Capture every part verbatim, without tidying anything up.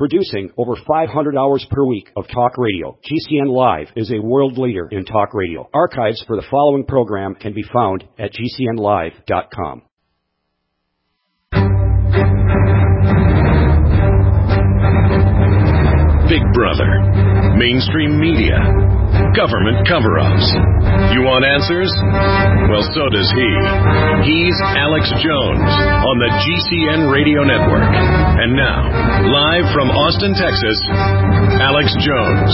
Producing over five hundred hours per week of talk radio, G C N Live is a world leader in talk radio. Archives for the following program can be found at G C N live dot com. Big Brother, mainstream media, government cover-ups. You want answers? Well, so does he. He's Alex Jones on the G C N Radio Network. And now, live from Austin, Texas, Alex Jones.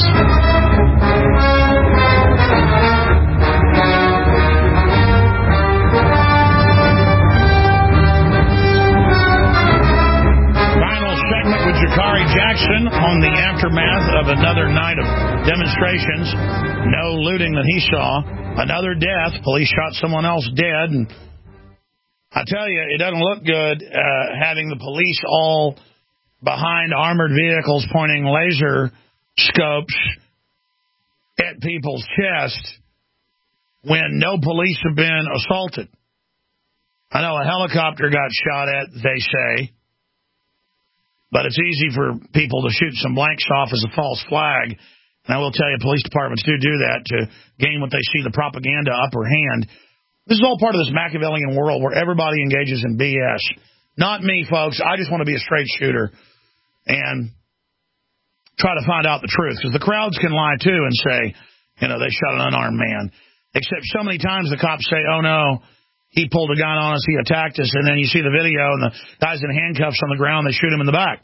With Jakari Jackson on the aftermath of another night of demonstrations. No looting that he saw. Another death. Police shot someone else dead. And I tell you, it doesn't look good uh, having the police all behind armored vehicles pointing laser scopes at people's chest when no police have been assaulted. I know a helicopter got shot at, they say. But it's easy for people to shoot some blanks off as a false flag. And I will tell you, police departments do do that to gain what they see, the propaganda upper hand. This is all part of this Machiavellian world where everybody engages in B S. Not me, folks. I just want to be a straight shooter and try to find out the truth. Because the crowds can lie, too, and say, you know, they shot an unarmed man. Except so many times the cops say, oh, no. He pulled a gun on us, he attacked us, and then you see the video, and the guy's in handcuffs on the ground, they shoot him in the back.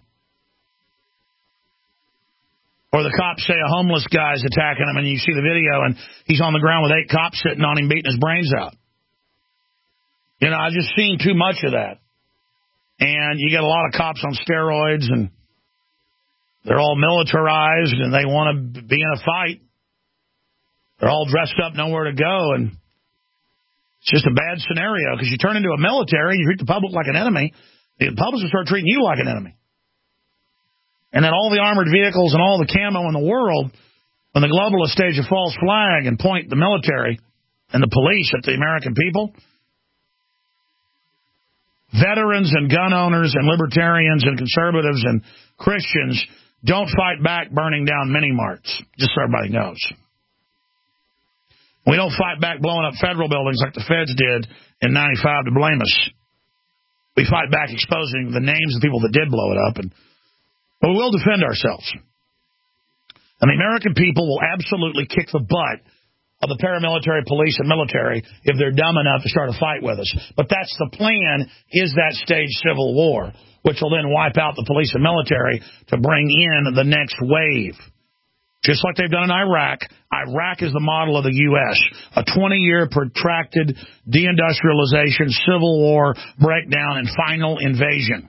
Or the cops say a homeless guy's attacking him, and you see the video, and he's on the ground with eight cops sitting on him, beating his brains out. You know, I've just seen too much of that. And you get a lot of cops on steroids, and they're all militarized, and they want to be in a fight. They're all dressed up, nowhere to go, and it's just a bad scenario because you turn into a military, you treat the public like an enemy, the public will start treating you like an enemy. And then all the armored vehicles and all the camo in the world, when the globalists stage a false flag and point the military and the police at the American people, veterans and gun owners and libertarians and conservatives and Christians don't fight back burning down mini-marts, just so everybody knows. We don't fight back blowing up federal buildings like the feds did in ninety-five to blame us. We fight back exposing the names of people that did blow it up, and but we will defend ourselves. And the American people will absolutely kick the butt of the paramilitary police and military if they're dumb enough to start a fight with us. But that's the plan, is that staged civil war, which will then wipe out the police and military to bring in the next wave. Just like they've done in Iraq. Iraq is the model of the U S A twenty-year protracted deindustrialization, civil war, breakdown, and final invasion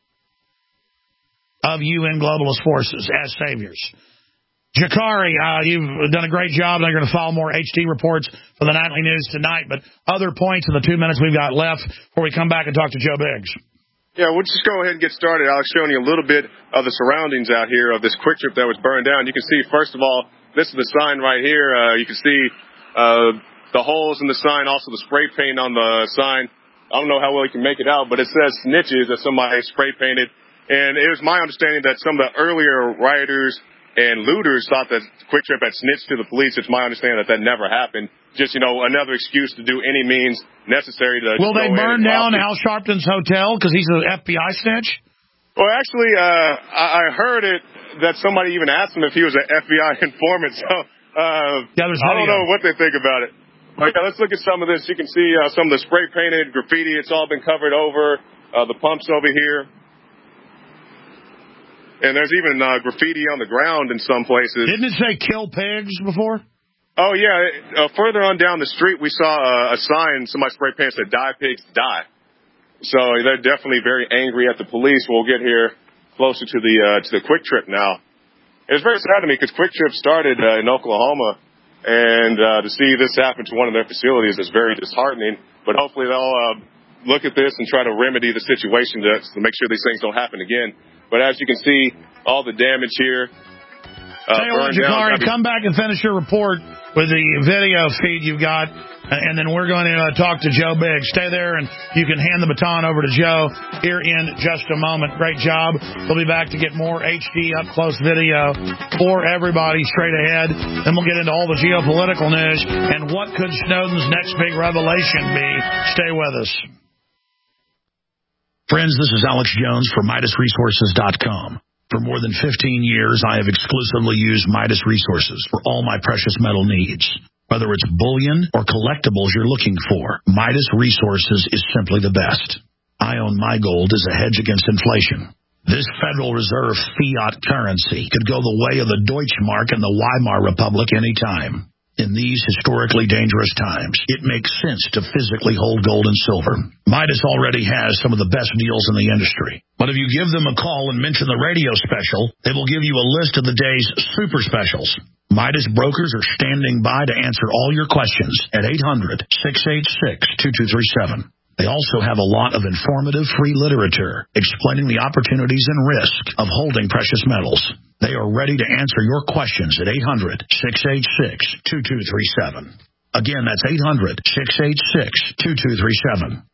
of U N globalist forces as saviors. Jakari, uh, you've done a great job. They're going to file more H D reports for the nightly news tonight. But other points in the two minutes we've got left before we come back and talk to Joe Biggs. Yeah, we'll just go ahead and get started. Alex, showing you a little bit of the surroundings out here of this Quick Trip that was burned down. You can see, first of all, this is the sign right here. Uh, you can see uh, the holes in the sign, also the spray paint on the sign. I don't know how well you can make it out, but it says snitches that somebody spray painted. And it was my understanding that some of the earlier rioters and looters thought that Quick Trip had snitched to the police. It's my understanding that that never happened. Just, you know, another excuse to do any means necessary to... Will they burn down Al Sharpton's hotel because he's an F B I snitch? Well, actually, uh, I heard it that somebody even asked him if he was an F B I informant. So uh, yeah, I don't know what they think about it. But yeah, let's look at some of this. You can see uh, some of the spray painted graffiti. It's all been covered over. Uh, the pumps over here. And there's even uh, graffiti on the ground in some places. Didn't it say kill pigs before? Oh, yeah. Uh, further on down the street, we saw uh, a sign, somebody spray painted said, die, pigs, die. So they're definitely very angry at the police. We'll get here closer to the uh, to the Quick Trip now. It's very sad to me because Quick Trip started uh, in Oklahoma, and uh, to see this happen to one of their facilities is very disheartening. But hopefully they'll uh, look at this and try to remedy the situation to, to make sure these things don't happen again. But as you can see, all the damage here. Uh, Tell you what, Jakari, come back and finish your report with the video feed you've got, and then we're going to uh, talk to Joe Biggs. Stay there, and you can hand the baton over to Joe here in just a moment. Great job. We'll be back to get more H D up-close video for everybody straight ahead. Then we'll get into all the geopolitical news and what could Snowden's next big revelation be. Stay with us. Friends, this is Alex Jones for Midas Resources dot com. For more than fifteen years, I have exclusively used Midas Resources for all my precious metal needs. Whether it's bullion or collectibles you're looking for, Midas Resources is simply the best. I own my gold as a hedge against inflation. This Federal Reserve fiat currency could go the way of the Deutschmark and the Weimar Republic anytime. In these historically dangerous times, it makes sense to physically hold gold and silver. Midas already has some of the best deals in the industry. But if you give them a call and mention the radio special, they will give you a list of the day's super specials. Midas brokers are standing by to answer all your questions at eight hundred, six eight six, two two three seven. They also have a lot of informative free literature explaining the opportunities and risk of holding precious metals. They are ready to answer your questions at eight hundred, six eight six, two two three seven. Again, that's eight hundred, six eight six, two two three seven.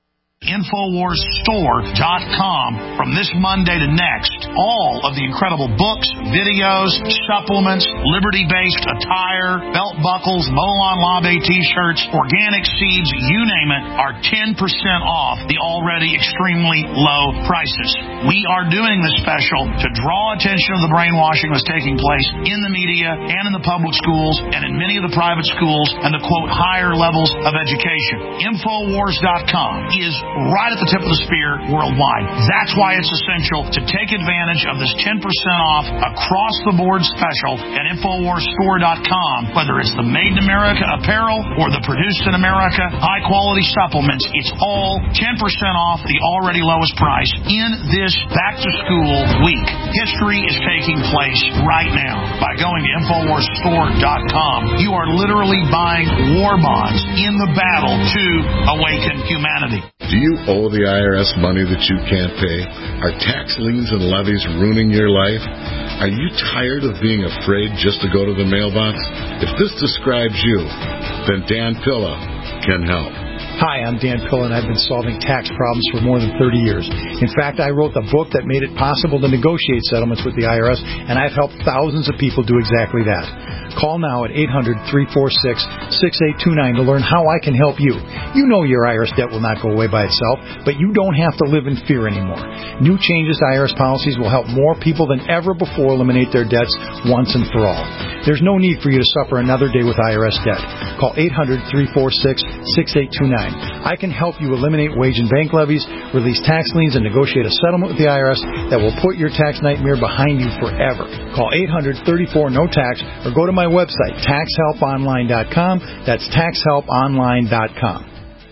Infowars Store dot com. From this Monday to next, all of the incredible books, videos, supplements, liberty-based attire, belt buckles, Molon Labe t-shirts, organic seeds, you name it, are ten percent off the already extremely low prices. We are doing this special to draw attention to the brainwashing that's taking place in the media and in the public schools and in many of the private schools and the, quote, higher levels of education. Infowars dot com is right at the tip of the spear worldwide. That's why it's essential to take advantage of this ten percent off across the board special at Infowars Store dot com. Whether it's the Made in America apparel or the Produced in America high quality supplements, it's all ten percent off the already lowest price in this back to school week. History is taking place right now. By going to Infowars Store dot com, you are literally buying war bonds in the battle to awaken humanity. Do you owe the I R S money that you can't pay? Are tax liens and levies ruining your life? Are you tired of being afraid just to go to the mailbox? If this describes you, then Dan Pilla can help. Hi, I'm Dan Pilla, and I've been solving tax problems for more than thirty years. In fact, I wrote the book that made it possible to negotiate settlements with the I R S, and I've helped thousands of people do exactly that. Call now at eight hundred, three four six, six eight two nine to learn how I can help you. You know your I R S debt will not go away by itself, but you don't have to live in fear anymore. New changes to I R S policies will help more people than ever before eliminate their debts once and for all. There's no need for you to suffer another day with I R S debt. Call eight hundred, three four six, six eight two nine. I can help you eliminate wage and bank levies, release tax liens, and negotiate a settlement with the I R S that will put your tax nightmare behind you forever. Call eight hundred, thirty-four, no tax or go to my website, tax help online dot com. That's tax help online dot com.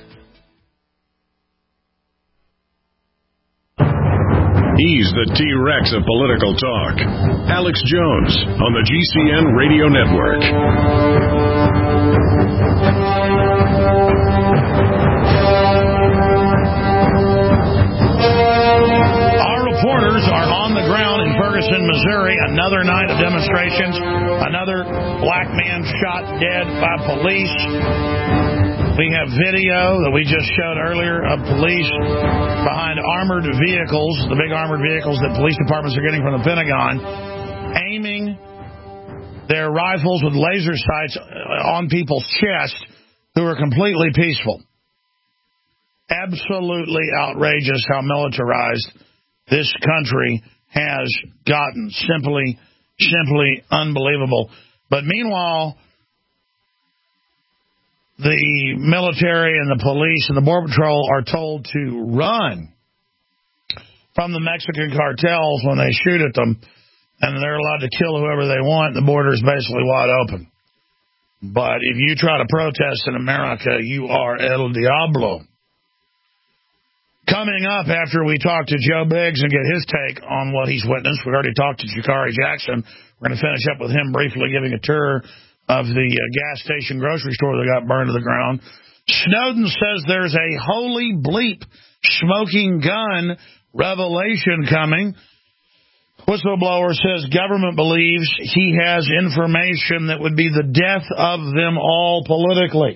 He's the T-Rex of political talk. Alex Jones on the G C N Radio Network. Reporters are on the ground in Ferguson, Missouri. Another night of demonstrations. Another black man shot dead by police. We have video that we just showed earlier of police behind armored vehicles, the big armored vehicles that police departments are getting from the Pentagon, aiming their rifles with laser sights on people's chests who are completely peaceful. Absolutely outrageous how militarized this country has gotten. Simply, simply unbelievable. But meanwhile, the military and the police and the Border Patrol are told to run from the Mexican cartels when they shoot at them, and they're allowed to kill whoever they want. The border is basically wide open. But if you try to protest in America, you are El Diablo. Coming up after we talk to Joe Biggs and get his take on what he's witnessed, we already talked to Jakari Jackson. We're going to finish up with him briefly giving a tour of the uh, gas station grocery store that got burned to the ground. Snowden says there's a holy bleep smoking gun revelation coming. Whistleblower says government believes he has information that would be the death of them all politically.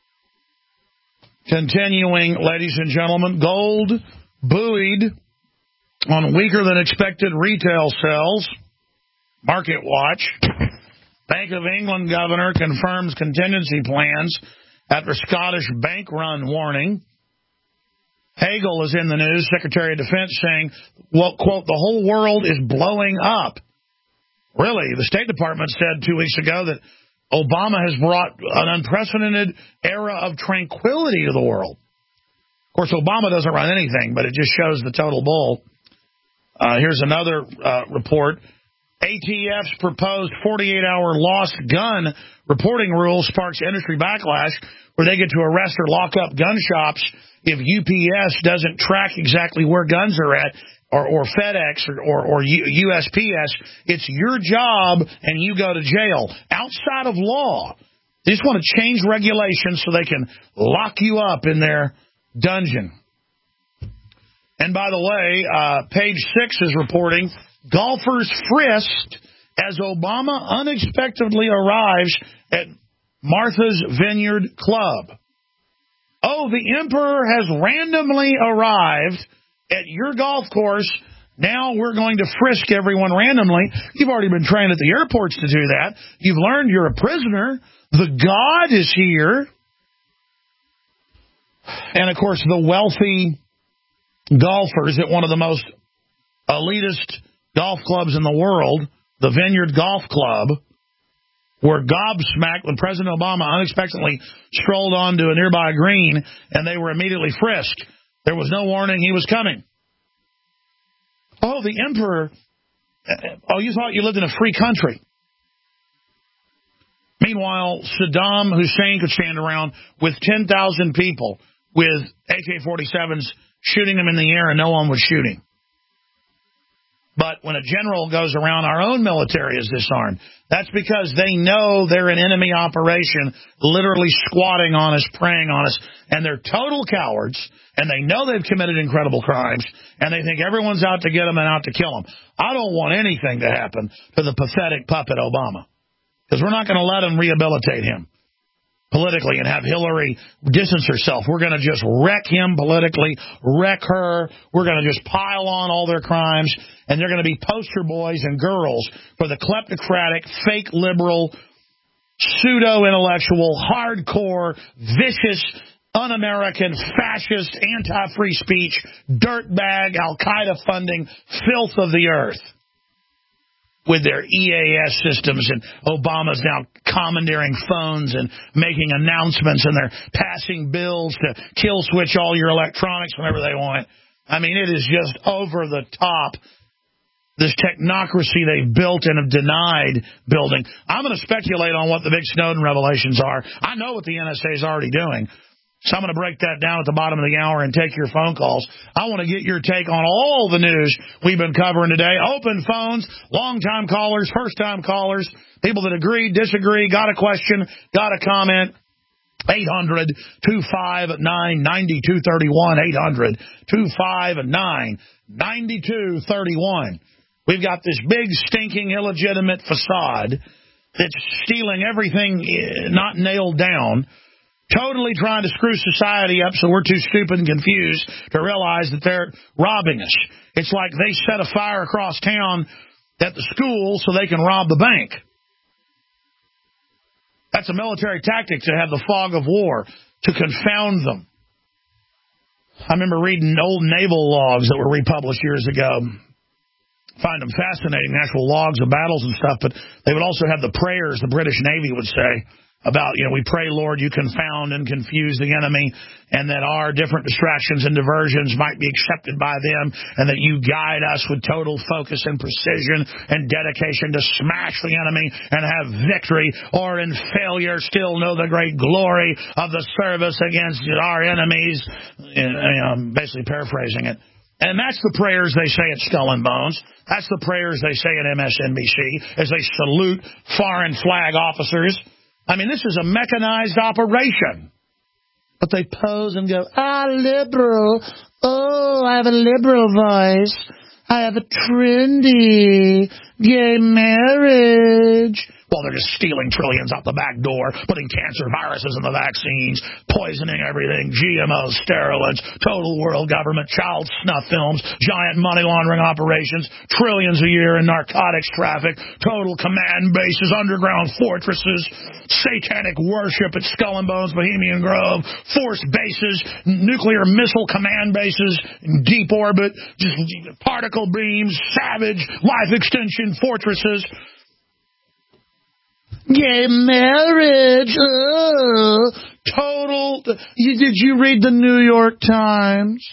Continuing, ladies and gentlemen, gold buoyed on weaker than expected retail sales. Market Watch. Bank of England governor confirms contingency plans after Scottish bank run warning. Hagel is in the news, Secretary of Defense, saying, well, quote, the whole world is blowing up. Really, the State Department said two weeks ago that Obama has brought an unprecedented era of tranquility to the world. Of course, Obama doesn't run anything, but it just shows the total bull. Uh, here's another uh, report. A T F's proposed forty-eight hour lost gun reporting rule sparks industry backlash where they get to arrest or lock up gun shops if U P S doesn't track exactly where guns are at, or, or FedEx or, or, or U S P S. It's your job, and you go to jail. Outside of law, they just want to change regulations so they can lock you up in their dungeon. And by the way, uh, page six is reporting golfers frisked as Obama unexpectedly arrives at Martha's Vineyard Club. Oh, the emperor has randomly arrived at your golf course. Now we're going to frisk everyone randomly. You've already been trained at the airports to do that. You've learned you're a prisoner. The God is here. And, of course, the wealthy golfers at one of the most elitist golf clubs in the world, the Vineyard Golf Club, were gobsmacked when President Obama unexpectedly strolled onto a nearby green, and they were immediately frisked. There was no warning he was coming. Oh, the emperor. Oh, you thought you lived in a free country. Meanwhile, Saddam Hussein could stand around with ten thousand people with A K forty-sevens shooting them in the air, and no one was shooting. But when a general goes around, our own military is disarmed. That's because they know they're an enemy operation, literally squatting on us, preying on us, and they're total cowards, and they know they've committed incredible crimes, and they think everyone's out to get them and out to kill them. I don't want anything to happen to the pathetic puppet Obama, because we're not going to let him rehabilitate him politically and have Hillary distance herself. We're going to just wreck him politically, wreck her. We're going to just pile on all their crimes, and they're going to be poster boys and girls for the kleptocratic, fake liberal, pseudo-intellectual, hardcore, vicious, un-American, fascist, anti-free speech, dirtbag, Al-Qaeda funding, filth of the earth. With their E A S systems, and Obama's now commandeering phones and making announcements, and they're passing bills to kill switch all your electronics whenever they want. I mean, it is just over the top, this technocracy they've built and have denied building. I'm going to speculate on what the big Snowden revelations are. I know what the N S A is already doing. So I'm going to break that down at the bottom of the hour and take your phone calls. I want to get your take on all the news we've been covering today. Open phones, long-time callers, first-time callers, people that agree, disagree, got a question, got a comment. eight hundred, two five nine, nine two three one, eight hundred, two five nine, nine two three one. We've got this big, stinking, illegitimate facade that's stealing everything not nailed down, totally trying to screw society up so we're too stupid and confused to realize that they're robbing us. It's like they set a fire across town at the school so they can rob the bank. That's a military tactic, to have the fog of war, to confound them. I remember reading old naval logs that were republished years ago. Find them fascinating, actual logs of battles and stuff, but they would also have the prayers the British Navy would say about, you know, we pray, Lord, you confound and confuse the enemy, and that our different distractions and diversions might be accepted by them, and that you guide us with total focus and precision and dedication to smash the enemy and have victory, or in failure still know the great glory of the service against our enemies. And, I'm basically paraphrasing it. And that's the prayers they say at Skull and Bones. That's the prayers they say at M S N B C as they salute foreign flag officers. I mean, this is a mechanized operation. But they pose and go, ah, liberal. Oh, I have a liberal voice. I have a trendy gay marriage. Well, they're just stealing trillions out the back door, putting cancer viruses in the vaccines, poisoning everything, G M Os, steroids, total world government, child snuff films, giant money laundering operations, trillions a year in narcotics traffic, total command bases, underground fortresses, satanic worship at Skull and Bones, Bohemian Grove, forced bases, nuclear missile command bases, in deep orbit, just particle beams, savage, life extension fortresses. Gay marriage. Uh, total. You, did you read the New York Times?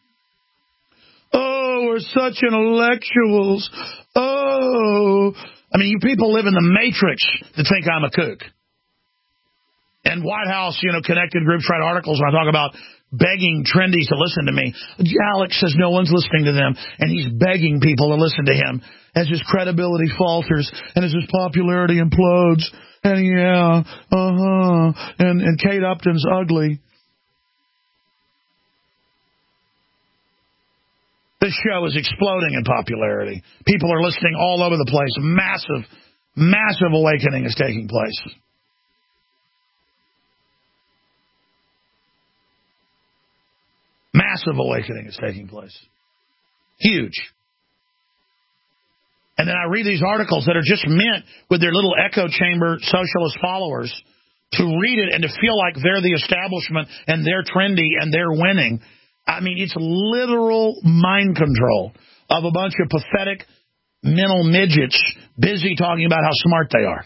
Oh, we're such intellectuals. Oh. I mean, you people live in the Matrix that think I'm a kook. And White House, you know, connected groups write articles when I talk about begging trendies to listen to me. Alex says no one's listening to them, and he's begging people to listen to him as his credibility falters and as his popularity implodes. And yeah, uh-huh, and, and Kate Upton's ugly. This show is exploding in popularity. People are listening all over the place. Massive, massive awakening is taking place. Massive awakening is taking place. Huge. And then I read these articles that are just meant with their little echo chamber socialist followers to read it and to feel like they're the establishment and they're trendy and they're winning. I mean, it's literal mind control of a bunch of pathetic mental midgets busy talking about how smart they are.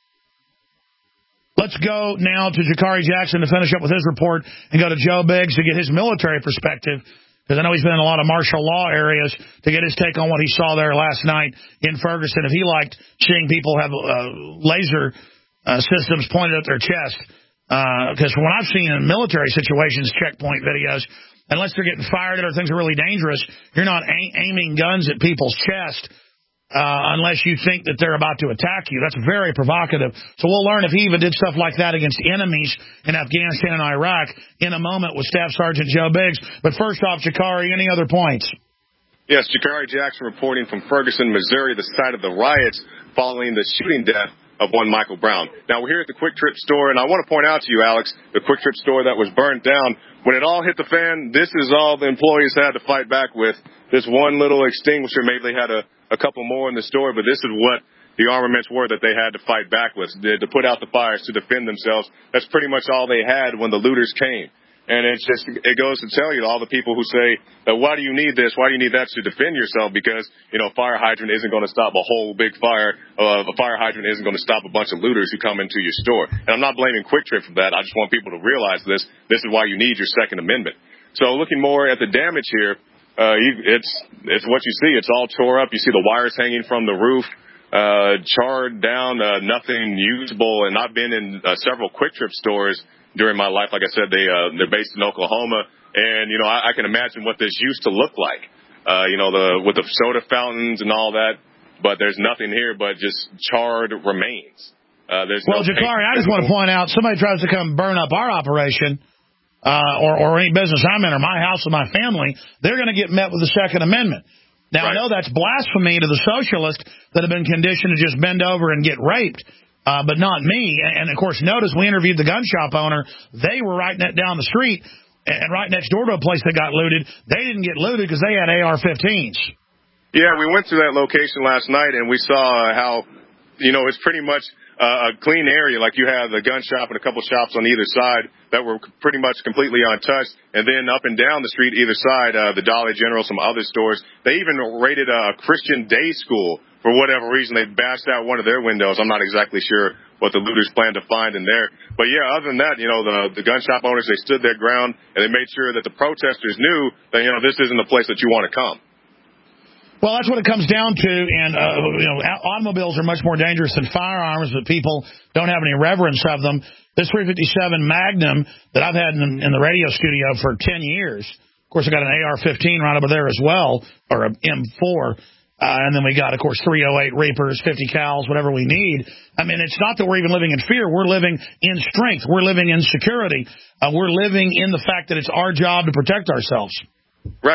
Let's go now to Jakari Jackson to finish up with his report and go to Joe Biggs to get his military perspective, because I know he's been in a lot of martial law areas, to get his take on what he saw there last night in Ferguson, if he liked seeing people have uh, laser uh, systems pointed at their chest. Because uh, from what I've seen in military situations, checkpoint videos, unless they're getting fired at or things are really dangerous, you're not a- aiming guns at people's chest. Uh, unless you think that they're about to attack you. That's very provocative. So we'll learn if he even did stuff like that against enemies in Afghanistan and Iraq in a moment with Staff Sergeant Joe Biggs. But first off, Jakari, any other points? Yes, Jakari Jackson reporting from Ferguson, Missouri, the site of the riots following the shooting death of one Michael Brown. Now, we're here at the Quick Trip store, and I want to point out to you, Alex, the Quick Trip store that was burned down. When it all hit the fan, this is all the employees had to fight back with. This one little extinguisher, maybe they had a, a couple more in the store, but this is what the armaments were that they had to fight back with, to put out the fires, to defend themselves. That's pretty much all they had when the looters came. And it's just, it goes to tell you, all the people who say, that why do you need this? Why do you need that to defend yourself? Because, you know, fire hydrant isn't going to stop a whole big fire. Uh, a fire hydrant isn't going to stop a bunch of looters who come into your store. And I'm not blaming Quick Trip for that. I just want people to realize this. This is why you need your Second Amendment. So looking more at the damage here, uh, you, it's, it's what you see. It's all tore up. You see the wires hanging from the roof, uh, charred down, uh, nothing usable. And I've been in uh, several Quick Trip stores during my life. Like I said, they, uh, they're based in Oklahoma. And, you know, I, I can imagine what this used to look like, uh, you know, the, with the soda fountains and all that. But there's nothing here but just charred remains. Uh, there's well, no Jakari, I just want to point out, somebody tries to come burn up our operation, uh, or, or any business I'm in, or my house or my family, they're going to get met with the Second Amendment. Now, right. I know that's blasphemy to the socialists that have been conditioned to just bend over and get raped. Uh, but not me. And, of course, notice we interviewed the gun shop owner. They were right net down the street and right next door to a place that got looted. They didn't get looted because they had A R fifteens. Yeah, we went to that location last night, and we saw how, you know, it's pretty much uh, a clean area. Like you have the gun shop and a couple shops on either side that were pretty much completely untouched. And then up and down the street, either side, uh, the Dollar General, some other stores. They even raided a Christian day school. For whatever reason, they bashed out one of their windows. I'm not exactly sure what the looters plan to find in there. But, yeah, other than that, you know, the, the gun shop owners, they stood their ground, and they made sure that the protesters knew that, you know, this isn't a place that you want to come. Well, that's what it comes down to. And, uh, you know, automobiles are much more dangerous than firearms, but people don't have any reverence of them. This three fifty-seven Magnum that I've had in, in the radio studio for ten years, of course, I got an A R fifteen right over there as well, or an M four. Uh, and then we got, of course, three oh eight Reapers, fifty cals, whatever we need. I mean, it's not that we're even living in fear. We're living in strength. We're living in security. Uh, we're living in the fact that it's our job to protect ourselves. Right.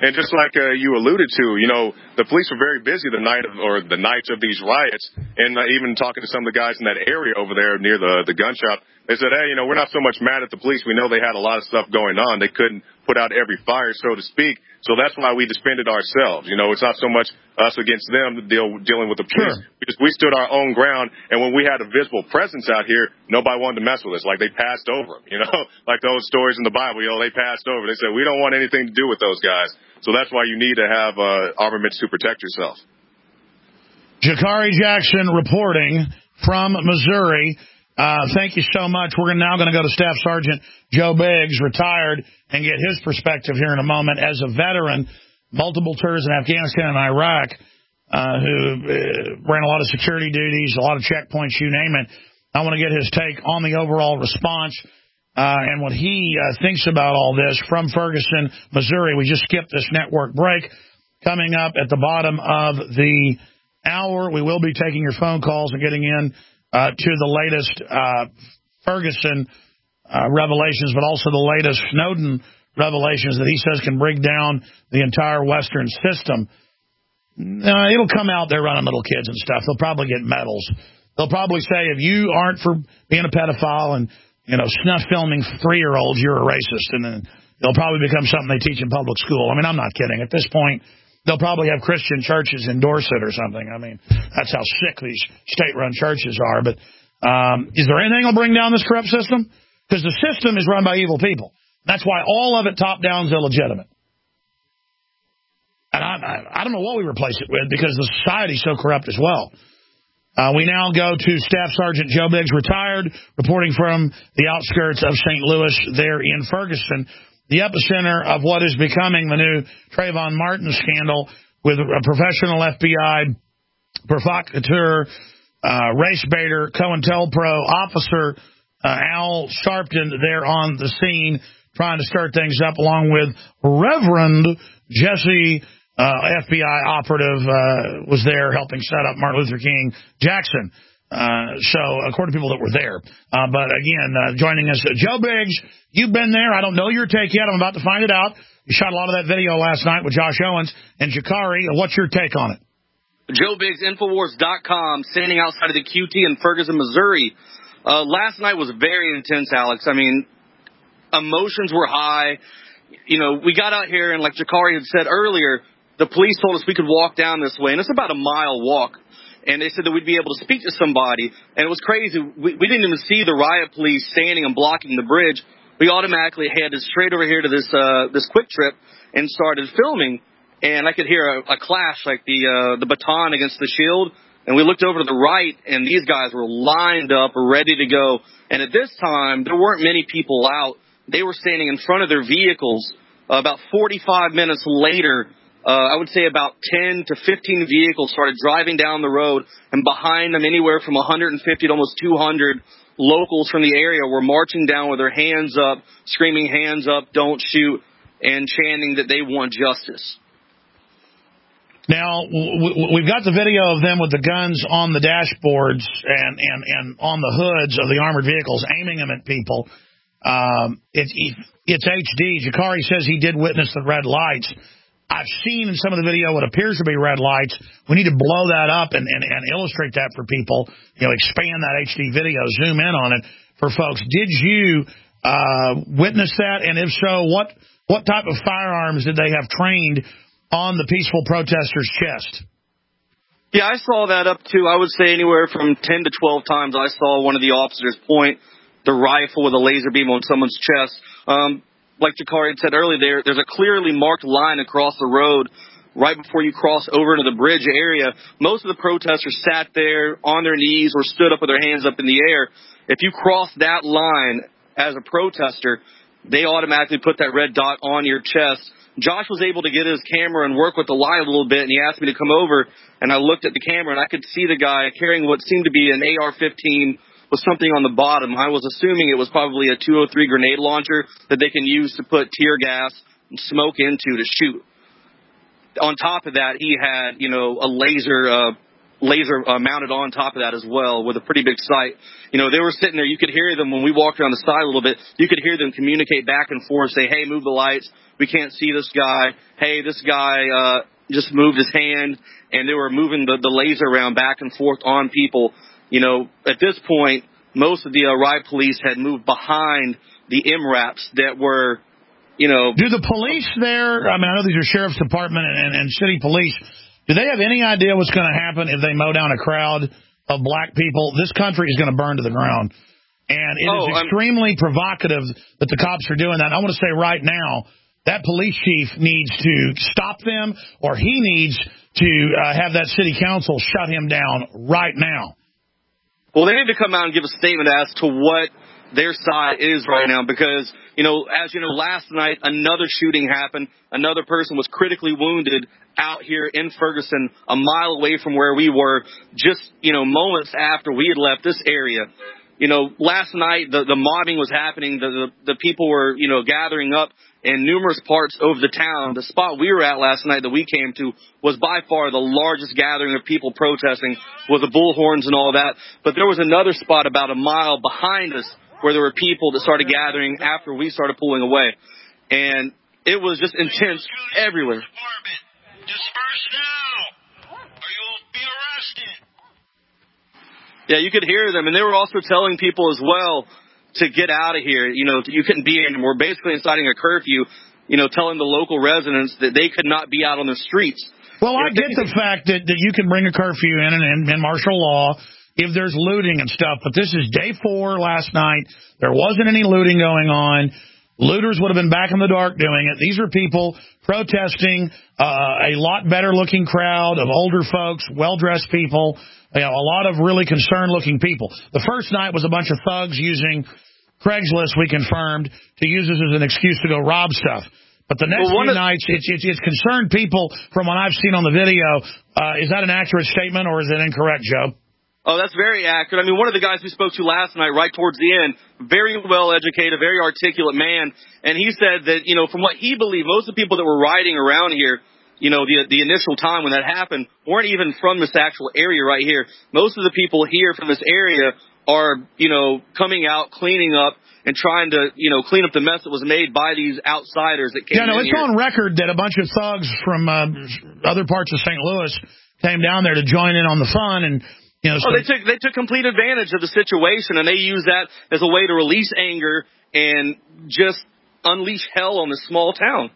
And just like uh, you alluded to, you know, the police were very busy the night of, or the nights of these riots, and uh, even talking to some of the guys in that area over there near the the gun shop, they said, hey, you know, we're not so much mad at the police. We know they had a lot of stuff going on. They couldn't put out every fire, so to speak. So that's why we disbanded ourselves. You know, it's not so much us against them to deal dealing with the police. Sure. We just we stood our own ground, and when we had a visible presence out here, nobody wanted to mess with us. Like they passed over them, you know, like those stories in the Bible. You know, they passed over. They said we don't want anything to do with those guys. So that's why you need to have uh, armaments to protect yourself. Jakari Jackson reporting from Missouri. Uh, thank you so much. We're now going to go to Staff Sergeant Joe Biggs, retired, and get his perspective here in a moment as a veteran, multiple tours in Afghanistan and Iraq, uh, who uh, ran a lot of security duties, a lot of checkpoints, you name it. I want to get his take on the overall response uh, and what he uh, thinks about all this from Ferguson, Missouri. We just skipped this network break. Coming up at the bottom of the hour, we will be taking your phone calls and getting in Uh, to the latest uh, Ferguson uh, revelations, but also the latest Snowden revelations that he says can bring down the entire Western system. Uh, it'll come out they're running little kids and stuff. They'll probably get medals. They'll probably say if you aren't for being a pedophile and, you know, snuff filming three-year-olds, you're a racist. And then it'll probably become something they teach in public school. I mean, I'm not kidding. At this point, they'll probably have Christian churches endorse it or something. I mean, that's how sick these state-run churches are. But um, is there anything that'll bring down this corrupt system? Because the system is run by evil people. That's why all of it top-down is illegitimate. And I, I, I don't know what we replace it with because the society is so corrupt as well. Uh, we now go to Staff Sergeant Joe Biggs, retired, reporting from the outskirts of Saint Louis there in Ferguson, the epicenter of what is becoming the new Trayvon Martin scandal with a professional F B I provocateur, uh, race baiter, COINTELPRO officer, uh, Al Sharpton there on the scene trying to start things up along with Reverend Jesse, uh, F B I operative, uh, was there helping set up Martin Luther King Jackson. Uh, so, according to people that were there. Uh, but again, uh, joining us, uh, Joe Biggs, you've been there. I don't know your take yet. I'm about to find it out. You shot a lot of that video last night with Josh Owens and Jakari. What's your take on it? Joe Biggs, Infowars dot com, standing outside of the Q T in Ferguson, Missouri. Uh, last night was very intense, Alex. I mean, emotions were high. You know, we got out here, and like Jakari had said earlier, the police told us we could walk down this way, and it's about a mile walk. And they said that we'd be able to speak to somebody. And it was crazy. We, we didn't even see the riot police standing and blocking the bridge. We automatically headed straight over here to this uh, this quick trip and started filming. And I could hear a, a clash, like the uh, the baton against the shield. And we looked over to the right, and these guys were lined up, ready to go. And at this time, there weren't many people out. They were standing in front of their vehicles. Uh, about forty-five minutes later, Uh, I would say about ten to fifteen vehicles started driving down the road, and behind them anywhere from one hundred fifty to almost two hundred locals from the area were marching down with their hands up, screaming, hands up, don't shoot, and chanting that they want justice. Now, we've got the video of them with the guns on the dashboards and, and, and on the hoods of the armored vehicles, aiming them at people. Um, it, it, it's H D. Jakari says he did witness the red lights. I've seen in some of the video what appears to be red lights. We need to blow that up and, and, and illustrate that for people, you know, expand that H D video, zoom in on it for folks. Did you uh, witness that? And if so, what what type of firearms did they have trained on the peaceful protesters' chest? Yeah, I saw that up to, I would say, anywhere from ten to twelve times I saw one of the officers point the rifle with a laser beam on someone's chest. Um Like Jakari had said earlier, there, there's a clearly marked line across the road right before you cross over into the bridge area. Most of the protesters sat there on their knees or stood up with their hands up in the air. If you cross that line as a protester, they automatically put that red dot on your chest. Josh was able to get his camera and work with the line a little bit, and he asked me to come over, and I looked at the camera, and I could see the guy carrying what seemed to be an A R fifteen with something on the bottom. I was assuming it was probably a two oh three grenade launcher that they can use to put tear gas and smoke into to shoot. On top of that, he had, you know, a laser uh, laser uh, mounted on top of that as well with a pretty big sight. You know, they were sitting there. You could hear them when we walked around the side a little bit. You could hear them communicate back and forth, say, hey, move the lights. We can't see this guy. Hey, this guy uh, just moved his hand. And they were moving the, the laser around back and forth on people. You know, at this point, most of the uh, riot police had moved behind the M RAPs that were, you know. Do the police there, I mean, I know these are sheriff's department and, and, and city police, do they have any idea what's going to happen if they mow down a crowd of black people? This country is going to burn to the ground. And it oh, is extremely I'm... provocative that the cops are doing that. I want to say right now, that police chief needs to stop them, or he needs to uh, have that city council shut him down right now. Well, they need to come out and give a statement as to what their side is right now because, you know, as you know, last night another shooting happened. Another person was critically wounded out here in Ferguson, a mile away from where we were, just, you know, moments after we had left this area. You know, last night the, the mobbing was happening. The, the, the people were, you know, gathering up in numerous parts of the town. The spot we were at last night that we came to was by far the largest gathering of people protesting with the bullhorns and all that. But there was another spot about a mile behind us where there were people that started gathering after we started pulling away. And it was just intense everywhere. Disperse now, or you will be arrested. Yeah, you could hear them. And they were also telling people as well to get out of here. You know, you couldn't be anymore. Basically inciting a curfew, you know, telling the local residents that they could not be out on the streets. Well, I get the fact that, that you can bring a curfew in and, and, and martial law if there's looting and stuff, but this is day four last night. There wasn't any looting going on. Looters would have been back in the dark doing it. These are people protesting, uh, a lot better-looking crowd of older folks, well-dressed people, you know, a lot of really concerned-looking people. The first night was a bunch of thugs using Craigslist, we confirmed, to use this as an excuse to go rob stuff. But the next well, few nights, it's, it's, it's concerned people from what I've seen on the video. Uh, is that an accurate statement or is it incorrect, Joe? Oh, that's very accurate. I mean, one of the guys we spoke to last night, right towards the end, very well educated, very articulate man, and he said that, you know, from what he believed, most of the people that were riding around here, you know, the the initial time when that happened, weren't even from this actual area right here. Most of the people here from this area are, you know, coming out, cleaning up, and trying to, you know, clean up the mess that was made by these outsiders that came in. Yeah, no, it's here. On record that a bunch of thugs from uh, other parts of Saint Louis came down there to join in on the fun and. You know, so oh, they took they took complete advantage of the situation, and they used that as a way to release anger and just unleash hell on this small town.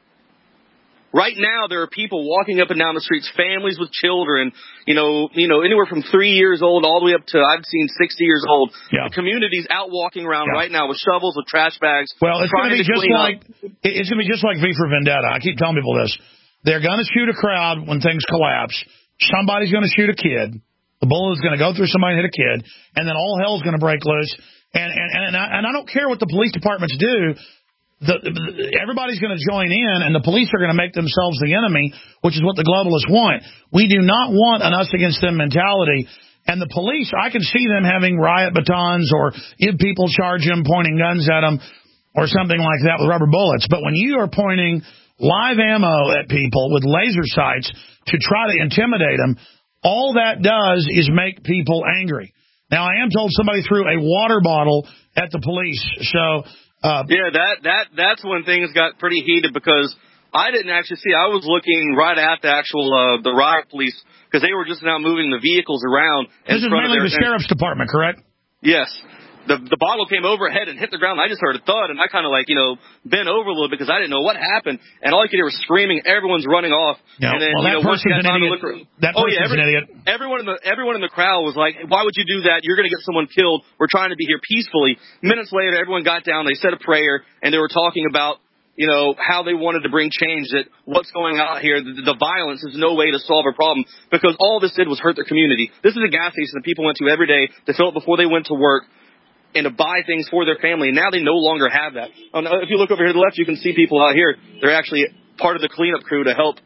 Right now, there are people walking up and down the streets, families with children, you know, you know, anywhere from three years old all the way up to I've seen sixty years old. Yeah. The community's out walking around yeah. right now with shovels, with trash bags. Well, it's going to be just like up. it's going to be just like V for Vendetta. I keep telling people this: they're going to shoot a crowd when things collapse. Somebody's going to shoot a kid. The bullet is going to go through somebody and hit a kid, and then all hell's going to break loose. And and and I, and I don't care what the police departments do. The, the, everybody's going to join in, and the police are going to make themselves the enemy, which is what the globalists want. We do not want an us against them mentality. And the police, I can see them having riot batons or if people charge them, pointing guns at them, or something like that with rubber bullets. But when you are pointing live ammo at people with laser sights to try to intimidate them, all that does is make people angry. Now, I am told somebody threw a water bottle at the police. So, uh, yeah, that that that's when things got pretty heated because I didn't actually see. I was looking right at the actual uh, the riot police because they were just now moving the vehicles around. This is mainly the sheriff's department, correct? Yes. The the bottle came overhead and hit the ground. I just heard a thud, and I kind of like, you know, bent over a little bit because I didn't know what happened. And all I could hear was screaming. Everyone's running off. No, and then, well, you that know, person's an idiot. Look, that oh, person's yeah, every, an idiot. Everyone in the everyone in the crowd was like, "Why would you do that? You're going to get someone killed. We're trying to be here peacefully." Minutes later, everyone got down. They said a prayer, and they were talking about, you know, how they wanted to bring change. That what's going on here, the, the violence is no way to solve a problem because all this did was hurt their community. This is a gas station that people went to every day to fill up before they went to work and to buy things for their family. Now they no longer have that. Um, if you look over here to the left, you can see people out here. They're actually part of the cleanup crew to help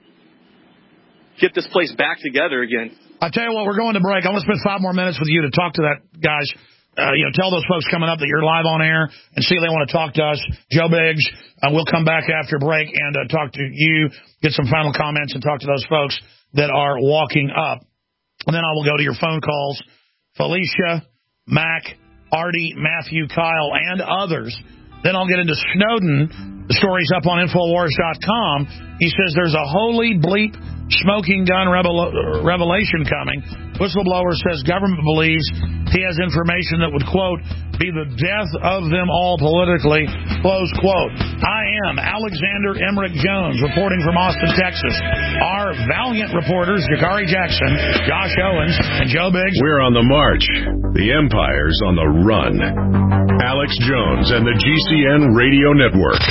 get this place back together again. I tell you what, we're going to break. I want to spend five more minutes with you to talk to that, guys. Uh, you know, tell those folks coming up that you're live on air and see if they want to talk to us. Joe Biggs, uh, we'll come back after break and uh, talk to you, get some final comments, and talk to those folks that are walking up And then I will go to your phone calls. Felicia, Mac, Artie, Matthew, Kyle, and others. Then I'll get into Snowden. The story's up on Infowars dot com. He says there's a holy bleep smoking gun revel- revelation coming. Whistleblower says government believes he has information that would, quote, be the death of them all politically, close quote. I am Alexander Emmerich Jones, reporting from Austin, Texas. Our valiant reporters, Jakari Jackson, Josh Owens, and Joe Biggs. We're on the march. The empire's on the run. Alex Jones and the G C N Radio Network.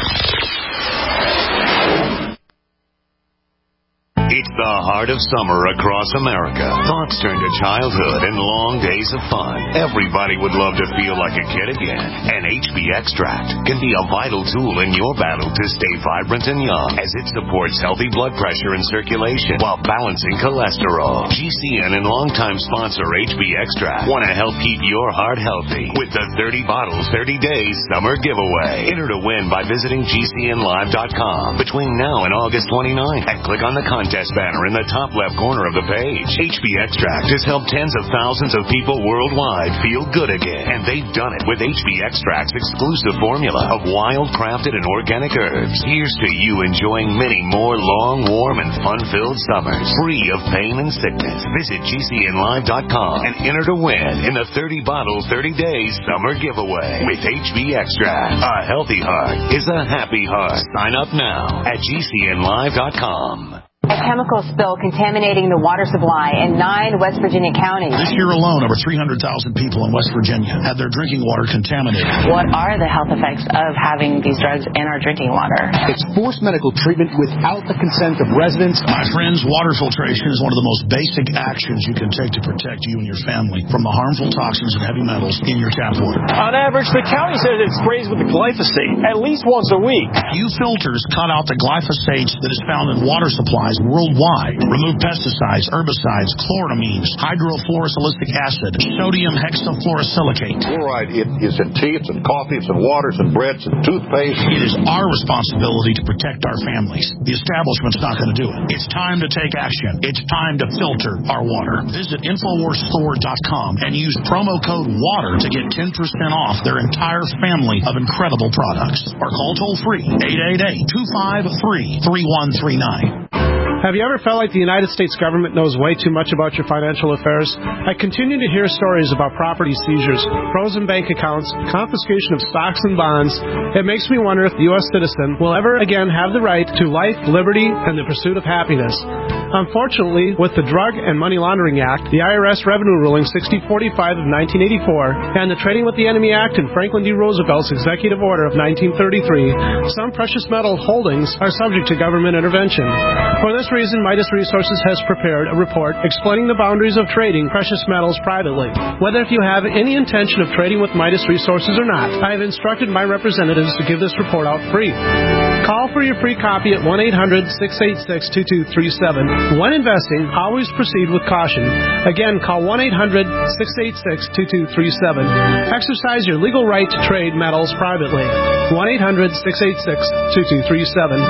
It's the heart of summer across America. Thoughts turn to childhood and long days of fun. Everybody would love to feel like a kid again. And H B Extract can be a vital tool in your battle to stay vibrant and young, as it supports healthy blood pressure and circulation while balancing cholesterol. G C N and longtime sponsor H B Extract want to help keep your heart healthy with the thirty bottles, thirty days summer giveaway. Enter to win by visiting G C N live dot com between now and August twenty-ninth and click on the contest banner in the top left corner of the page. H B Extract has helped tens of thousands of people worldwide feel good again, and they've done it with H B Extract's exclusive formula of wild-crafted and organic herbs. Here's to you enjoying many more long, warm, and fun-filled summers, free of pain and sickness. Visit G C N live dot com and enter to win in the thirty bottles, thirty days summer giveaway with H B Extract. A healthy heart is a happy heart. Sign up now at G C N live dot com. A chemical spill contaminating the water supply in nine West Virginia counties. This year alone, over three hundred thousand people in West Virginia had their drinking water contaminated. What are the health effects of having these drugs in our drinking water? It's forced medical treatment without the consent of residents. My friends, water filtration is one of the most basic actions you can take to protect you and your family from the harmful toxins and heavy metals in your tap water. On average, the county says it sprays with glyphosate at least once a week. Few filters cut out the glyphosate that is found in water supplies worldwide. Remove pesticides, herbicides, chloramines, hydrofluorosilicic acid, sodium hexafluorosilicate. Fluoride it is in tea, it's in coffee, it's in waters and breads and toothpaste. It is our responsibility to protect our families. The establishment's not going to do it. It's time to take action. It's time to filter our water. Visit Infowars Store dot com and use promo code WATER to get ten percent off their entire family of incredible products. Or call toll-free eight eight eight, two five three, three one three nine. Have you ever felt like the United States government knows way too much about your financial affairs? I continue to hear stories about property seizures, frozen bank accounts, confiscation of stocks and bonds. It makes me wonder if the U S citizen will ever again have the right to life, liberty, and the pursuit of happiness. Unfortunately, with the Drug and Money Laundering Act, the I R S Revenue Ruling sixty forty-five of nineteen eighty-four, and the Trading with the Enemy Act and Franklin D. Roosevelt's Executive Order of nineteen thirty-three, some precious metal holdings are subject to government intervention. For this reason, Midas Resources has prepared a report explaining the boundaries of trading precious metals privately. Whether if you have any intention of trading with Midas Resources or not, I have instructed my representatives to give this report out free. Call for your free copy at one eight hundred, six eight six, two two three seven. When investing, always proceed with caution. Again, call one eight hundred, six eight six, two two three seven. Exercise your legal right to trade metals privately. one eight hundred, six eight six, two two three seven.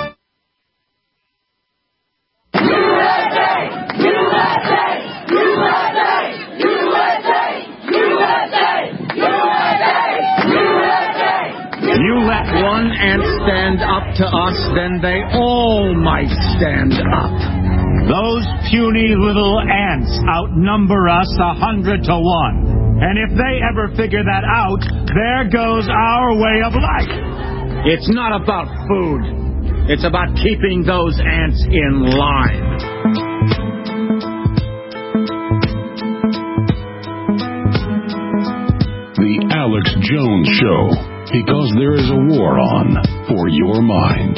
You let one ant stand up to us, then they all might stand up. Those puny little ants outnumber us a hundred to one. And if they ever figure that out, there goes our way of life. It's not about food. It's about keeping those ants in line. The Alex Jones Show. Because there is a war on for your mind.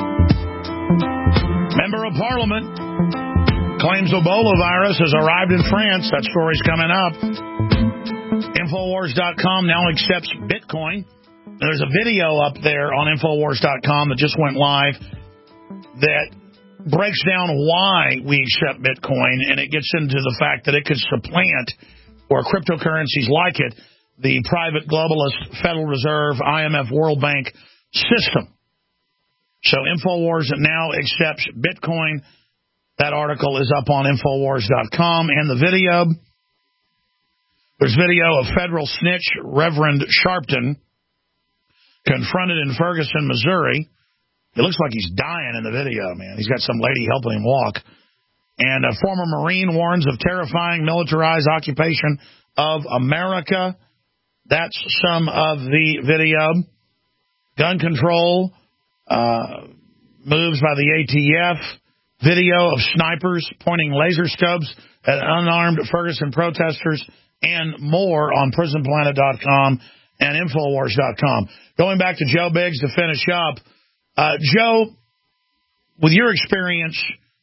Member of Parliament claims Ebola virus has arrived in France. That story's coming up. Infowars dot com now accepts Bitcoin. There's a video up there on Infowars dot com that just went live that breaks down why we accept Bitcoin, and it gets into the fact that it could supplant, or cryptocurrencies like it, the private globalist Federal Reserve, I M F, World Bank system. So InfoWars now accepts Bitcoin. That article is up on Infowars dot com, and the video. There's video of federal snitch Reverend Sharpton confronted in Ferguson, Missouri. It looks like he's dying in the video, man. He's got some lady helping him walk. And a former Marine warns of terrifying militarized occupation of America. That's some of the video. Gun control, uh, moves by the A T F. Video of snipers pointing laser scopes at unarmed Ferguson protesters, and more on prison planet dot com and Infowars dot com. Going back to Joe Biggs to finish up. Uh, Joe, with your experience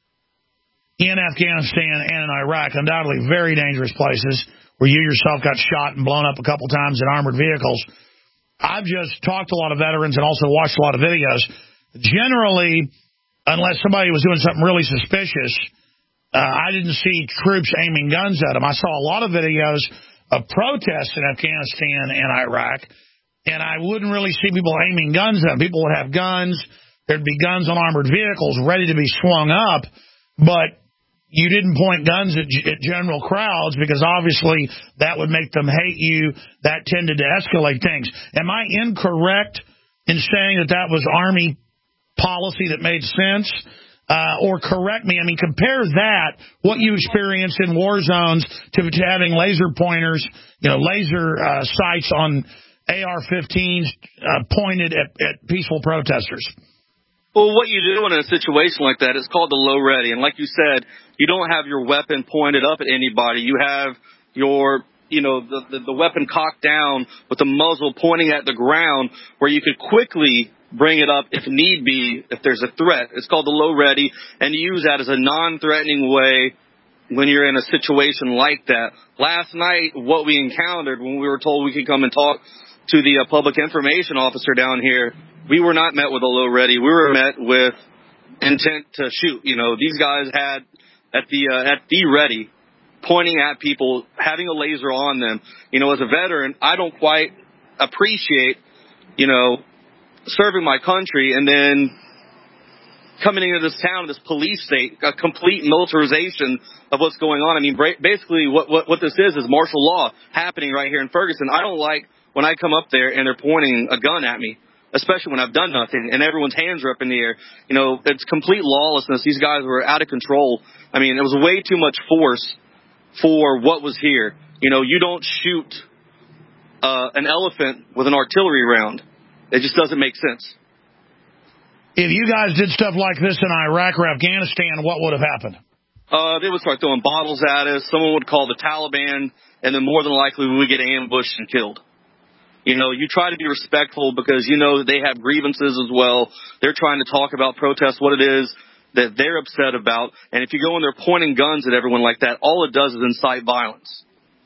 in Afghanistan and in Iraq, undoubtedly very dangerous places where you yourself got shot and blown up a couple times in armored vehicles. I've just talked to a lot of veterans and also watched a lot of videos. Generally, unless somebody was doing something really suspicious, uh, I didn't see troops aiming guns at them. I saw a lot of videos of protests in Afghanistan and Iraq, and I wouldn't really see people aiming guns at them. People would have guns. There'd be guns on armored vehicles ready to be swung up, but you didn't point guns at, at general crowds because obviously that would make them hate you. That tended to escalate things. Am I incorrect in saying that that was Army policy that made sense? Uh, or correct me. I mean, compare that, what you experienced in war zones, to, to having laser pointers, you know, laser uh, sights on A R fifteens uh, pointed at, at peaceful protesters. Well, what you do in a situation like that is called the low ready. And like you said, you don't have your weapon pointed up at anybody. You have your, you know, the, the, the weapon cocked down with the muzzle pointing at the ground where you could quickly bring it up if need be, if there's a threat. It's called the low ready, and you use that as a non-threatening way when you're in a situation like that. Last night, what we encountered when we were told we could come and talk to the uh, public information officer down here, we were not met with a low ready. We were met with intent to shoot. You know, these guys had at the uh, at the ready, pointing at people, having a laser on them. You know, as a veteran, I don't quite appreciate, you know, serving my country and then coming into this town, this police state, a complete militarization of what's going on. I mean, basically what, what, what this is is martial law happening right here in Ferguson. I don't like when I come up there and they're pointing a gun at me, especially when I've done nothing and everyone's hands are up in the air. You know, it's complete lawlessness. These guys were out of control. I mean, it was way too much force for what was here. You know, you don't shoot uh, an elephant with an artillery round. It just doesn't make sense. If you guys did stuff like this in Iraq or Afghanistan, what would have happened? Uh, they would start throwing bottles at us. Someone would call the Taliban, and then more than likely we would get ambushed and killed. You know, you try to be respectful because you know that they have grievances as well. They're trying to talk about protests, what it is that they're upset about. And if you go in there pointing guns at everyone like that, all it does is incite violence.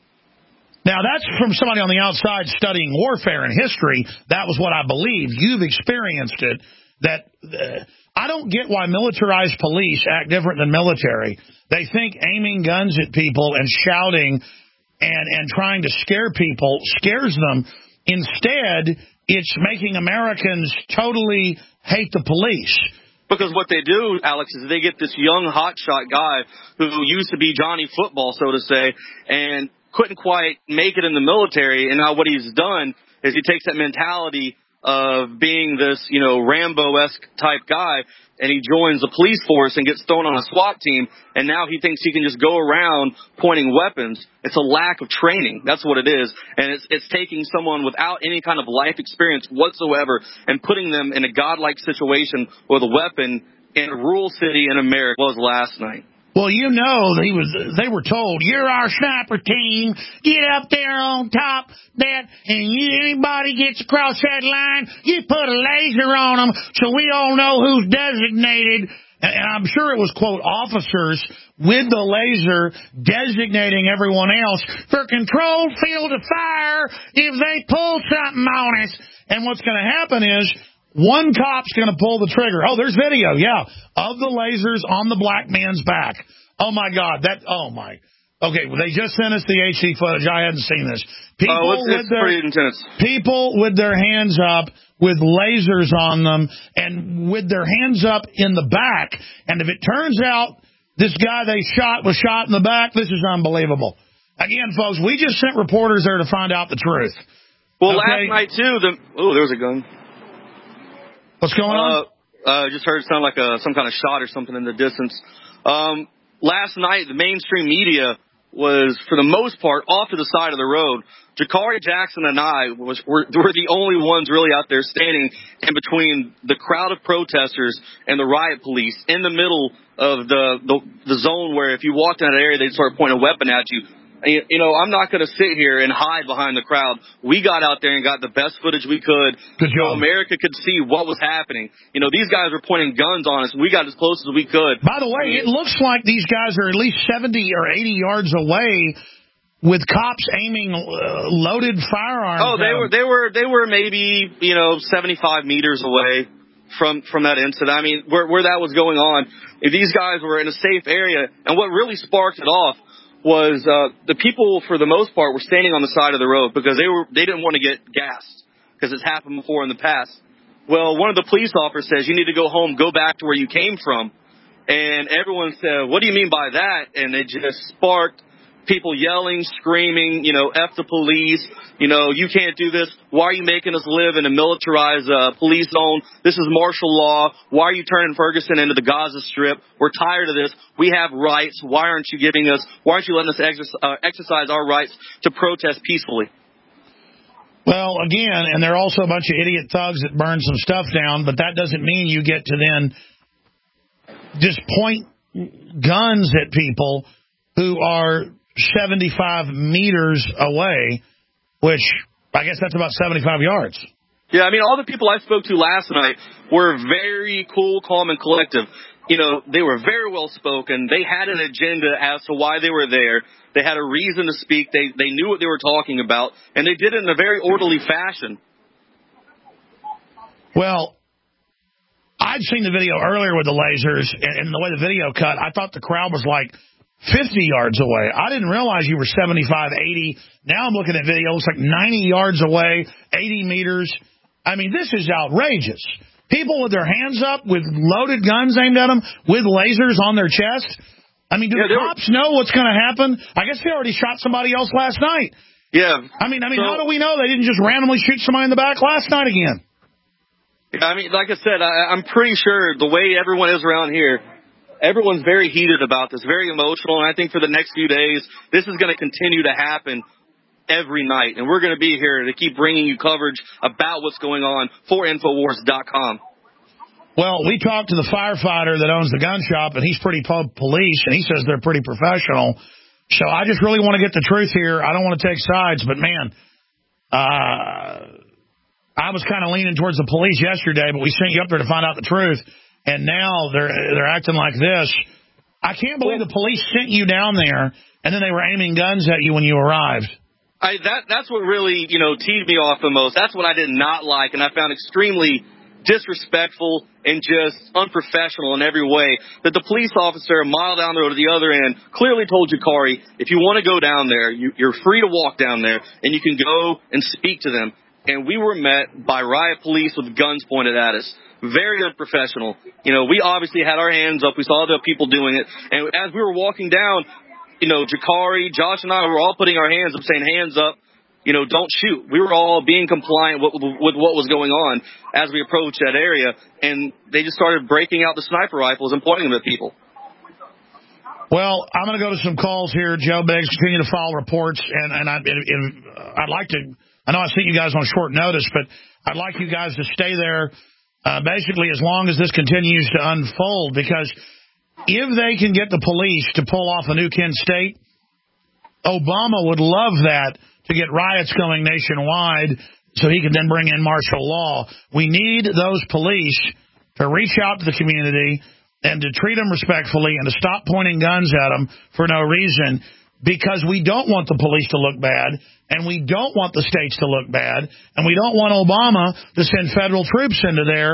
Now, that's from somebody on the outside studying warfare and history. That was what I believe. You've experienced it. That uh, I don't get why militarized police act different than military. They think aiming guns at people and shouting and, and trying to scare people scares them. Instead, it's making Americans totally hate the police. Because what they do, Alex, is they get this young hotshot guy who used to be Johnny Football, so to say, and couldn't quite make it in the military, and now what he's done is he takes that mentality of being this, you know, Rambo-esque type guy, and he joins the police force and gets thrown on a SWAT team, and now he thinks he can just go around pointing weapons. It's a lack of training. That's what it is, and it's it's taking someone without any kind of life experience whatsoever and putting them in a godlike situation with a weapon in a rural city in America was last night. Well, you know, he was. They were told, you're our sniper team. Get up there on top that, and you, anybody gets across that line, you put a laser on them so we all know who's designated. And I'm sure it was, quote, officers with the laser designating everyone else for controlled field of fire if they pull something on us. And what's going to happen is, one cop's going to pull the trigger. Oh, there's video, yeah, of the lasers on the black man's back. Oh, my God. That. Oh, my. Okay, well, they just sent us the H D footage. I hadn't seen this. People oh, it's, it's with their, pretty intense. People with their hands up with lasers on them and with their hands up in the back. And if it turns out This guy they shot was shot in the back. This is unbelievable. Again, folks, we just sent reporters there to find out the truth. Well, okay? last night, too, the oh, there was a gun. What's going uh, on? I uh, just heard it sound like a, some kind of shot or something in the distance. Um, last night, the mainstream media was, for the most part, off to the side of the road. Jakari Jackson and I was, were, were the only ones really out there standing in between the crowd of protesters and the riot police in the middle of the, the, the zone where if you walked in that area, they'd start pointing a weapon at you. And, you know, I'm not going to sit here and hide behind the crowd. We got out there and got the best footage we could. Good job. So America could see what was happening. You know, these guys were pointing guns on us. We got as close as we could. By the way, it looks like these guys are at least seventy or eighty yards away with cops aiming uh, loaded firearms. Oh, they were they were they were maybe, you know, seventy-five meters away from from that incident. I mean, where where that was going on, if these guys were in a safe area, and what really sparked it off was uh, the people, for the most part, were standing on the side of the road because they were they didn't want to get gassed because it's happened before in the past. Well, one of the police officers says, you need to go home, go back to where you came from. And everyone said, what do you mean by that? And it just sparked people yelling, screaming, you know, F the police, you know, you can't do this. Why are you making us live in a militarized uh, police zone? This is martial law. Why are you turning Ferguson into the Gaza Strip? We're tired of this. We have rights. Why aren't you giving us, why aren't you letting us exercise, uh, exercise our rights to protest peacefully? Well, again, and there are also a bunch of idiot thugs that burn some stuff down, but that doesn't mean you get to then just point guns at people who are seventy-five meters away, which I guess that's about seventy-five yards. Yeah, I mean, all the people I spoke to last night were very cool, calm, and collective. You know, they were very well spoken. They had an agenda as to why they were there. They had a reason to speak. They they knew what they were talking about, and they did it in a very orderly fashion. Well, I'd seen the video earlier with the lasers, and, and the way the video cut, I thought the crowd was like fifty yards away. I didn't realize you were seventy-five, eighty. Now I'm looking at video. It's like ninety yards away, eighty meters. I mean, this is outrageous. People with their hands up, with loaded guns aimed at them, with lasers on their chest. I mean, do yeah, the cops were... know what's going to happen? I guess they already shot somebody else last night. Yeah. I mean, I mean, so, how do we know they didn't just randomly shoot somebody in the back last night again? I mean, like I said, I, I'm pretty sure the way everyone is around here, everyone's very heated about this, very emotional, and I think for the next few days, this is going to continue to happen every night, and we're going to be here to keep bringing you coverage about what's going on for Infowars dot com. Well, we talked to the firefighter that owns the gun shop, and he's pretty police, and he says they're pretty professional. So I just really want to get the truth here. I don't want to take sides, but, man, uh, I was kind of leaning towards the police yesterday, but we sent you up there to find out the truth. And now they're they're acting like this. I can't believe the police sent you down there, and then they were aiming guns at you when you arrived. I, that that's what really, you know, teed me off the most. That's what I did not like, and I found extremely disrespectful and just unprofessional in every way. That the police officer a mile down the road at the other end clearly told Jakari, if you want to go down there, you, you're free to walk down there, and you can go and speak to them. And we were met by riot police with guns pointed at us. Very unprofessional. You know, we obviously had our hands up. We saw the people doing it. And as we were walking down, you know, Jakari, Josh, and I were all putting our hands up, saying, hands up, you know, don't shoot. We were all being compliant with, with what was going on as we approached that area. And they just started breaking out the sniper rifles and pointing them at people. Well, I'm going to go to some calls here. Joe Biggs, continue to file reports. And, and I, it, it, I'd like to, I know I sent you guys on short notice, but I'd like you guys to stay there Uh, basically, as long as this continues to unfold, because if they can get the police to pull off a new Kent State, Obama would love that to get riots going nationwide so he can then bring in martial law. We need those police to reach out to the community and to treat them respectfully and to stop pointing guns at them for no reason, because we don't want the police to look bad, and we don't want the states to look bad, and we don't want Obama to send federal troops into there.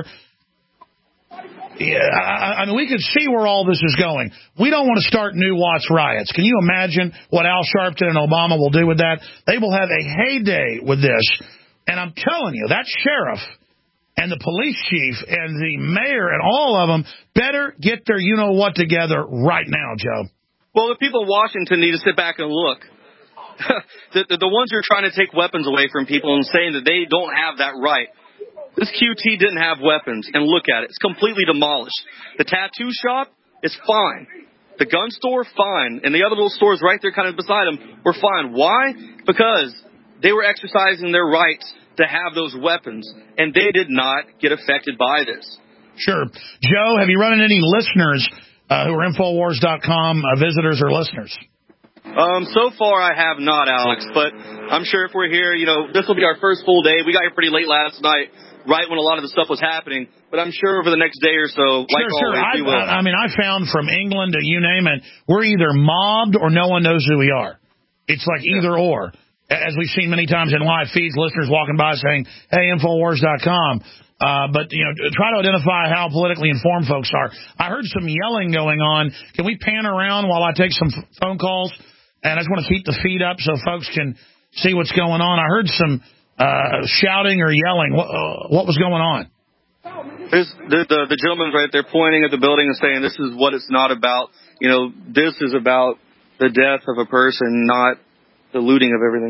Yeah, I, I mean, we can see where all this is going. We don't want to start new Watts riots. Can you imagine what Al Sharpton and Obama will do with that? They will have a heyday with this. And I'm telling you, that sheriff and the police chief and the mayor and all of them better get their you-know-what together right now, Joe. Well, the people of Washington need to sit back and look. the, the, the ones who are trying to take weapons away from people and saying that they don't have that right. This Q T didn't have weapons, and look at it. It's completely demolished. The tattoo shop is fine. The gun store, fine. And the other little stores right there kind of beside them were fine. Why? Because they were exercising their rights to have those weapons, and they did not get affected by this. Sure. Joe, have you run into any listeners uh, who are Infowars dot com uh, visitors or listeners? Um, so far, I have not, Alex, but I'm sure if we're here, you know, this will be our first full day. We got here pretty late last night, right when a lot of the stuff was happening. But I'm sure over the next day or so, like sure, sure. always, we will. I, I mean, I found from England to you name it, we're either mobbed or no one knows who we are. It's like either yeah. or. As we've seen many times in live feeds, listeners walking by saying, hey, Infowars dot com. Uh, but, you know, try to identify how politically informed folks are. I heard some yelling going on. Can we pan around while I take some f- phone calls? And I just want to keep the feed up so folks can see what's going on. I heard some uh, shouting or yelling. What, uh, what was going on? This, the, the, the gentleman's right there pointing at the building and saying this is what it's not about. You know, this is about the death of a person, not the looting of everything.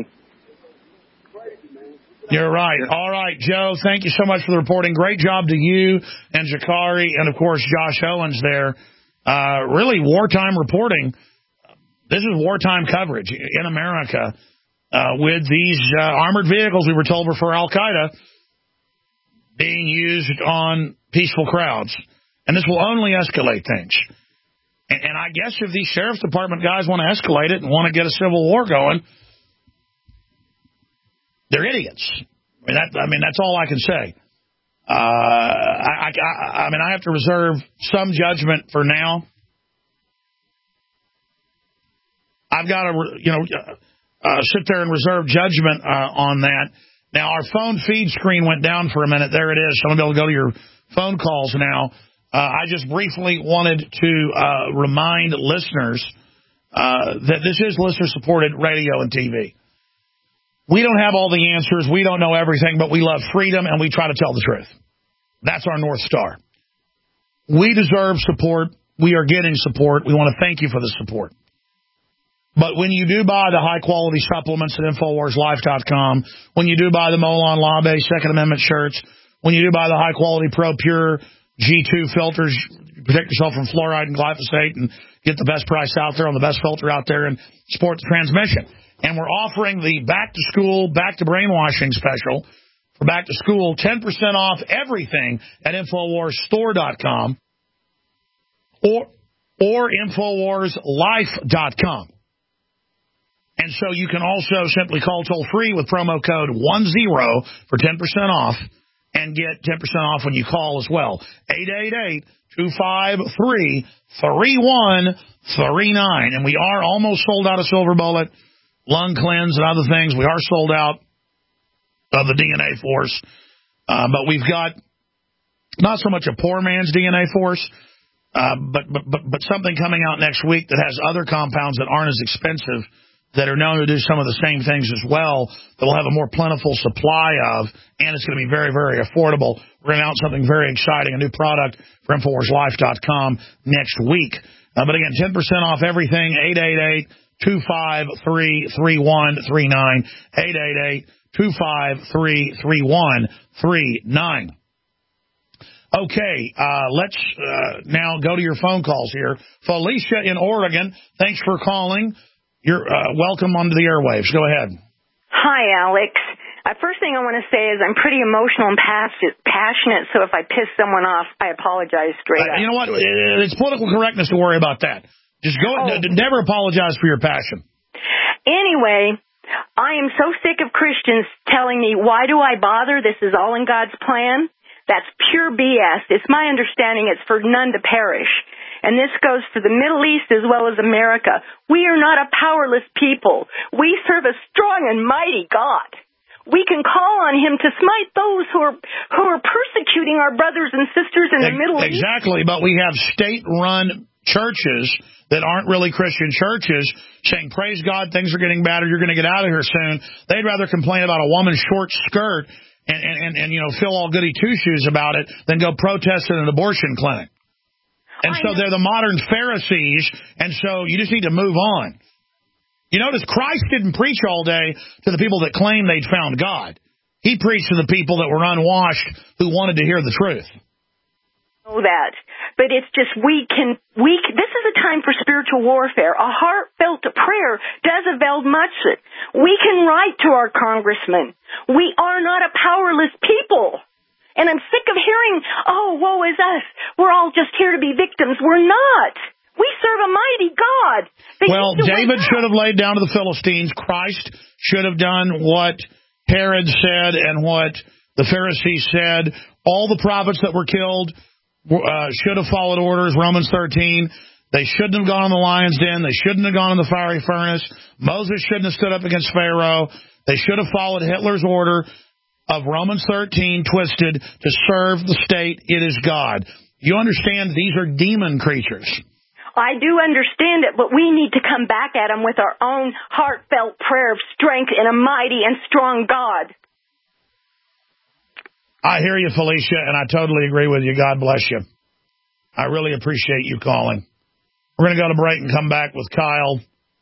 You're right. Yeah. All right, Joe, thank you so much for the reporting. Great job to you and Jakari and, of course, Josh Owens there. Uh, really wartime reporting. This is wartime coverage in America uh, with these uh, armored vehicles we were told were for Al-Qaeda being used on peaceful crowds. And this will only escalate things. And, and I guess if these sheriff's department guys want to escalate it and want to get a civil war going, they're idiots. I mean, that, I mean that's all I can say. Uh, I, I, I mean, I have to reserve some judgment for now. I've got to, you know, uh, sit there and reserve judgment uh, on that. Now, our phone feed screen went down for a minute. There it is. So I'm going to be able to go to your phone calls now. Uh, I just briefly wanted to uh, remind listeners uh, that this is listener-supported radio and T V. We don't have all the answers. We don't know everything, but we love freedom, and we try to tell the truth. That's our North Star. We deserve support. We are getting support. We want to thank you for the support. But when you do buy the high-quality supplements at Infowars Life dot com, when you do buy the Molon Labe Second Amendment shirts, when you do buy the high-quality Pro Pure G two filters, protect yourself from fluoride and glyphosate and get the best price out there on the best filter out there and support the transmission. And we're offering the back-to-school, back-to-brainwashing special for back-to-school, ten percent off everything at Infowars Store dot com or, or Infowars Life dot com. And so you can also simply call toll-free with promo code one zero for ten percent off and get ten percent off when you call as well. eight eight eight, two five three, three one three nine. And we are almost sold out of Silver Bullet, Lung Cleanse, and other things. We are sold out of the D N A Force. Uh, but we've got not so much a poor man's D N A Force, uh, but, but, but, but something coming out next week that has other compounds that aren't as expensive, that are known to do some of the same things as well, that will have a more plentiful supply of, and it's going to be very, very affordable. We're going to announce something very exciting, a new product for Infowars Life dot com next week. Uh, but again, ten percent off everything, eight eight eight, two five three, three one three nine, eight eight eight, two five three, three one three nine. Okay, uh, let's uh, now go to your phone calls here. Felicia in Oregon, thanks for calling. You're uh, welcome onto the airwaves. Go ahead. Hi, Alex. Uh, first thing I want to say is I'm pretty emotional and passionate, so if I piss someone off, I apologize straight uh, up. You know what? It's political correctness to worry about that. Just go. Oh. N- never apologize for your passion. Anyway, I am so sick of Christians telling me, why do I bother? This is all in God's plan. That's pure B S. It's my understanding it's for none to perish. And this goes for the Middle East as well as America. We are not a powerless people. We serve a strong and mighty God. We can call on him to smite those who are who are persecuting our brothers and sisters in the e- Middle East. Exactly, but we have state-run churches that aren't really Christian churches saying, praise God, things are getting better, you're going to get out of here soon. They'd rather complain about a woman's short skirt and, and, and, and you know, feel all goody two-shoes about it than go protest at an abortion clinic. And so they're the modern Pharisees, and so you just need to move on. You notice Christ didn't preach all day to the people that claimed they'd found God. He preached to the people that were unwashed who wanted to hear the truth. Know that. But it's just we can, we can, this is a time for spiritual warfare. A heartfelt prayer does avail much. We can write to our congressmen. We are not a powerless people. And I'm sick of hearing, oh, woe is us. We're all just here to be victims. We're not. We serve a mighty God. They well, David should have laid down to the Philistines. Christ should have done what Herod said and what the Pharisees said. All the prophets that were killed uh, should have followed orders, Romans thirteen. They shouldn't have gone in the lion's den. They shouldn't have gone in the fiery furnace. Moses shouldn't have stood up against Pharaoh. They should have followed Hitler's order of Romans thirteen, twisted to serve the state. It is God. You understand these are demon creatures. I do understand it, but we need to come back at them with our own heartfelt prayer of strength in a mighty and strong God. I hear you, Felicia, and I totally agree with you. God bless you. I really appreciate you calling. We're going to go to break and come back with Kyle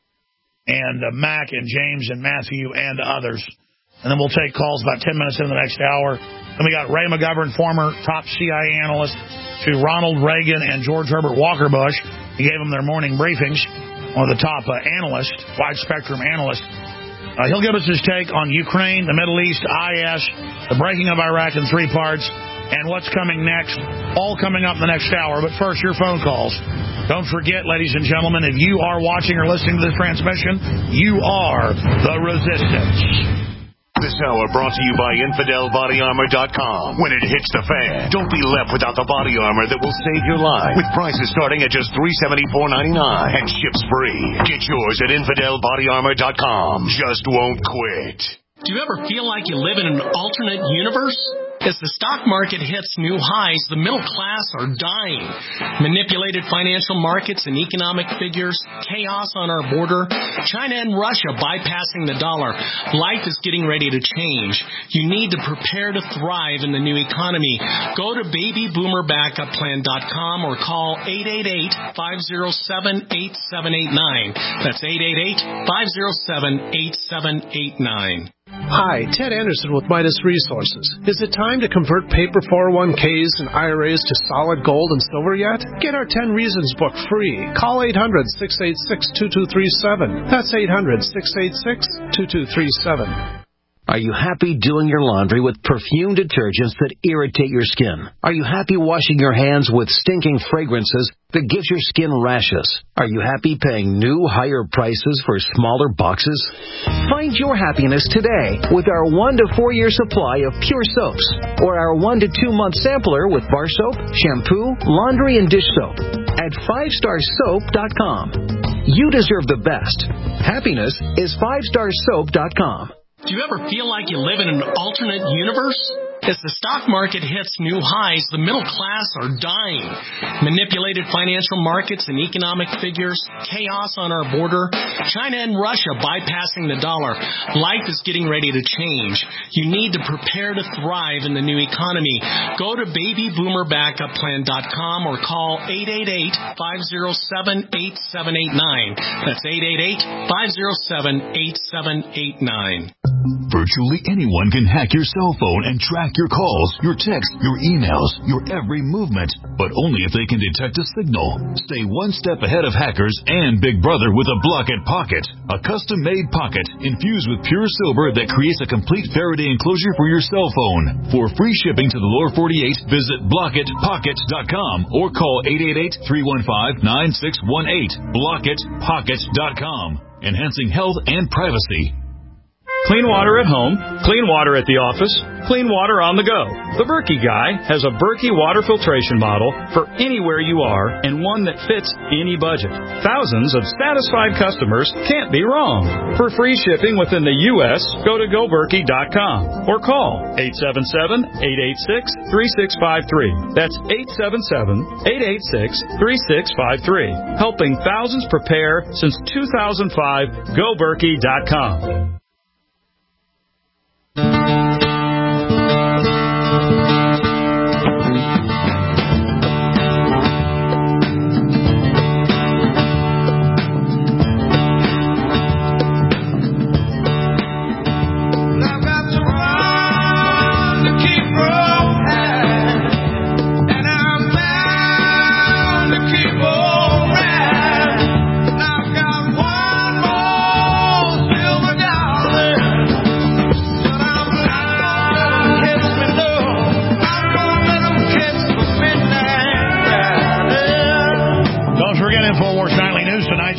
and uh, Mac and James and Matthew and others. And then we'll take calls about ten minutes in the next hour. Then we got Ray McGovern, former top C I A analyst, to Ronald Reagan and George Herbert Walker Bush. He gave them their morning briefings. One of the top uh, analysts, wide-spectrum analysts. Uh, he'll give us his take on Ukraine, the Middle East, I S, the breaking of Iraq in three parts, and what's coming next, all coming up in the next hour. But first, your phone calls. Don't forget, ladies and gentlemen, if you are watching or listening to this transmission, you are the Resistance. This hour brought to you by Infidel Body Armor dot com. When it hits the fan, don't be left without the body armor that will save your life. With prices starting at just three hundred seventy-four ninety-nine and ships free. Get yours at Infidel Body Armor dot com. Just won't quit. Do you ever feel like you live in an alternate universe? As the stock market hits new highs, the middle class are dying. Manipulated financial markets and economic figures, chaos on our border, China and Russia bypassing the dollar. Life is getting ready to change. You need to prepare to thrive in the new economy. Go to baby boomer backup plan dot com or call eight eight eight, five oh seven, eight seven eight nine. That's eight eight eight, five oh seven, eight seven eight nine. Hi, Ted Anderson with Midas Resources. Is it time to convert paper four oh one k's and I R As to solid gold and silver yet? Get our ten Reasons book free. Call eight hundred, six eight six, two two three seven. That's eight hundred, six eight six, two two three seven. Are you happy doing your laundry with perfume detergents that irritate your skin? Are you happy washing your hands with stinking fragrances that gives your skin rashes? Are you happy paying new, higher prices for smaller boxes? Find your happiness today with our one to four year supply of pure soaps or our one to two month sampler with bar soap, shampoo, laundry, and dish soap at five star soap dot com. You deserve the best. Happiness is five star soap dot com. Do you ever feel like you live in an alternate universe? As the stock market hits new highs, the middle class are dying. Manipulated financial markets and economic figures, chaos on our border, China and Russia bypassing the dollar. Life is getting ready to change. You need to prepare to thrive in the new economy. Go to baby boomer backup plan dot com or call eight eight eight, five oh seven, eight seven eight nine. That's eight eight eight, five oh seven, eight seven eight nine. Virtually anyone can hack your cell phone and track your calls, your texts, your emails, your every movement, but only if they can detect a signal. Stay one step ahead of hackers and Big Brother with a Blockit Pocket, a custom-made pocket infused with pure silver that creates a complete Faraday enclosure for your cell phone. For free shipping to the lower forty-eight, visit blockit pocket dot com or call eight eight eight, three one five, nine six one eight. blockit pocket dot com, enhancing health and privacy. Clean water at home, clean water at the office, clean water on the go. The Berkey Guy has a Berkey water filtration model for anywhere you are and one that fits any budget. Thousands of satisfied customers can't be wrong. For free shipping within the U S, go to go berkey dot com or call eight seven seven, eight eight six, three six five three. That's eight seven seven, eight eight six, three six five three. Helping thousands prepare since two thousand five. go berkey dot com.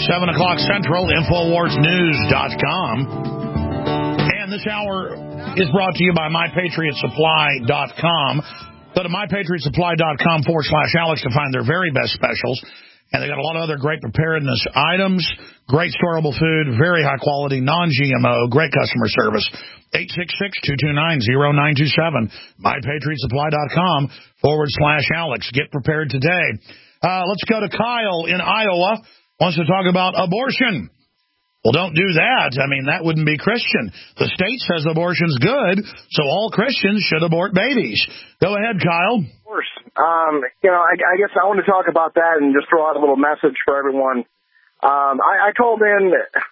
seven o'clock Central, Infowars News dot com. And this hour is brought to you by My Patriot Supply dot com. Go to My Patriot Supply dot com forward slash Alex to find their very best specials. And they got a lot of other great preparedness items, great storable food, very high quality, non G M O, great customer service. eight six six, two two nine, zero nine two seven. My Patriot Supply dot com forward slash Alex. Get prepared today. Uh, let's go to Kyle in Iowa. Wants to talk about abortion. Well, don't do that. I mean, that wouldn't be Christian. The state says abortion's good, so all Christians should abort babies. Go ahead, Kyle. Of course. Um, you know, I, I guess I want to talk about that and just throw out a little message for everyone. Um, I, I called in,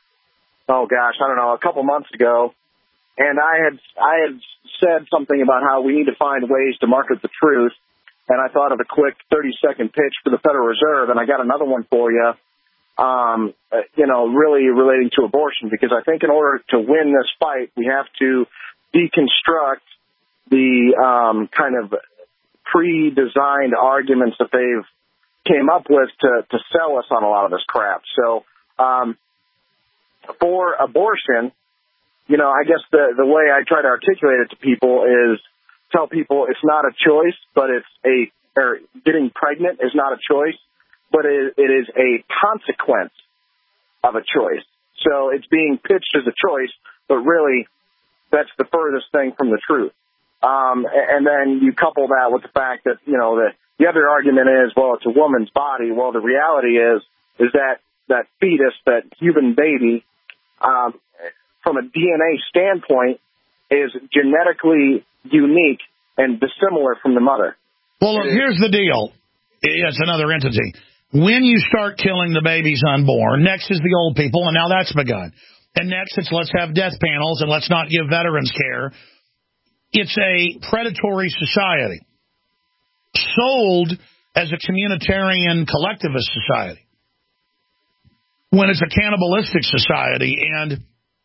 oh gosh, I don't know, a couple months ago, and I had I had said something about how we need to find ways to market the truth, and I thought of a quick thirty-second pitch for the Federal Reserve, and I got another one for you. Um, you know, really relating to abortion, because I think in order to win this fight, we have to deconstruct the um, kind of pre-designed arguments that they've came up with to, to sell us on a lot of this crap. So um, for abortion, you know, I guess the, the way I try to articulate it to people is tell people it's not a choice, but it's a, or getting pregnant is not a choice, but it, it is a consequence of a choice. So it's being pitched as a choice, but really that's the furthest thing from the truth. Um, and then you couple that with the fact that, you know, the, the other argument is, well, it's a woman's body. Well, the reality is, is that that fetus, that human baby, um, from a D N A standpoint, is genetically unique and dissimilar from the mother. Well, look, here's the deal. It's another entity. When you start killing the babies unborn, next is the old people, and now that's begun. And next it's let's have death panels and let's not give veterans care. It's a predatory society sold as a communitarian collectivist society when it's a cannibalistic society. And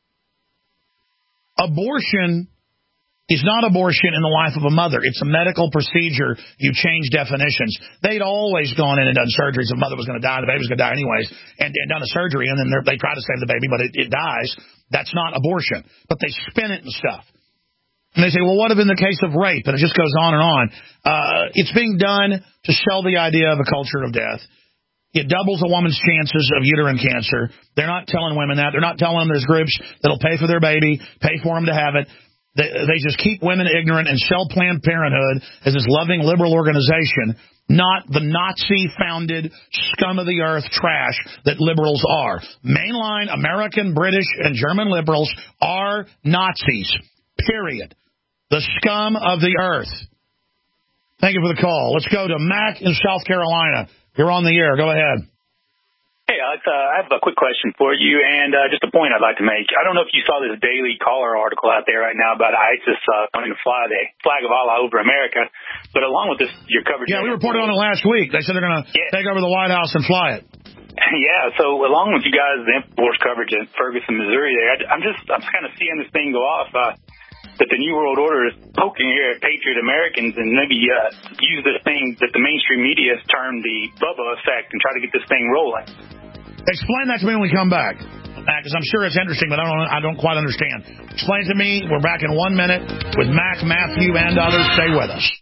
abortion is not abortion in the life of a mother. It's a medical procedure. You change definitions. They'd always gone in and done surgeries. The mother was going to die. The baby was going to die anyways, and, and done a surgery, and then they try to save the baby, but it, it dies. That's not abortion. But they spin it and stuff. And they say, well, what if in the case of rape? And it just goes on and on. Uh, it's being done to sell the idea of a culture of death. It doubles a woman's chances of uterine cancer. They're not telling women that. They're not telling them there's groups that'll pay for their baby, pay for them to have it. They, they just keep women ignorant and sell Planned Parenthood as this loving liberal organization, not the Nazi-founded scum-of-the-earth trash that liberals are. Mainline American, British, and German liberals are Nazis, period. The scum of the earth. Thank you for the call. Let's go to Mac in South Carolina. You're on the air. Go ahead. Hey, Alex, uh, I have a quick question for you and uh, just a point I'd like to make. I don't know if you saw this Daily Caller article out there right now about ISIS uh, coming to fly the flag of Allah over America. But along with this, your coverage... Yeah, we reported on it last week. They said they're going to yeah. take over the White House and fly it. Yeah, so along with you guys, the InfoWars coverage in Ferguson, Missouri, there, I'm just I'm just kind of seeing this thing go off. Uh, that the New World Order is poking here at Patriot Americans and maybe uh, use this thing that the mainstream media has termed the Bubba effect and try to get this thing rolling. Explain that to me when we come back, because I'm sure it's interesting, but I don't I don't quite understand. Explain to me. We're back in one minute with Mac, Matthew, and others. Stay with us.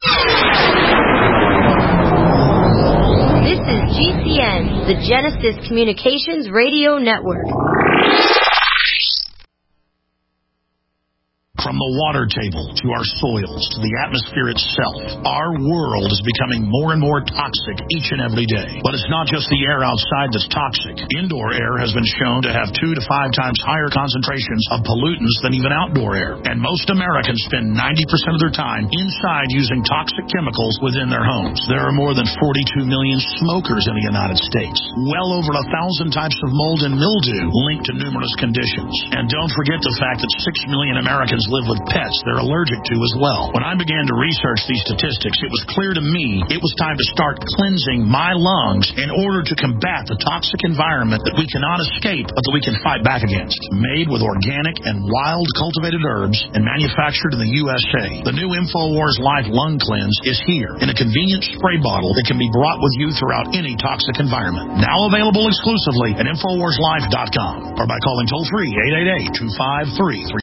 This is G C N, the Genesis Communications Radio Network. From the water table to our soils to the atmosphere itself, our world is becoming more and more toxic each and every day. But it's not just the air outside that's toxic. Indoor air has been shown to have two to five times higher concentrations of pollutants than even outdoor air. And most Americans spend ninety percent of their time inside using toxic chemicals within their homes. There are more than forty-two million smokers in the United States. Well over a thousand types of mold and mildew linked to numerous conditions. And don't forget the fact that six million Americans live with pets they're allergic to as well. When I began to research these statistics, it was clear to me it was time to start cleansing my lungs in order to combat the toxic environment that we cannot escape but that we can fight back against. Made with organic and wild cultivated herbs and manufactured in the U S A, the new InfoWars Life Lung Cleanse is here in a convenient spray bottle that can be brought with you throughout any toxic environment. Now available exclusively at Infowars Life dot com or by calling toll free eight eight eight, two five three, three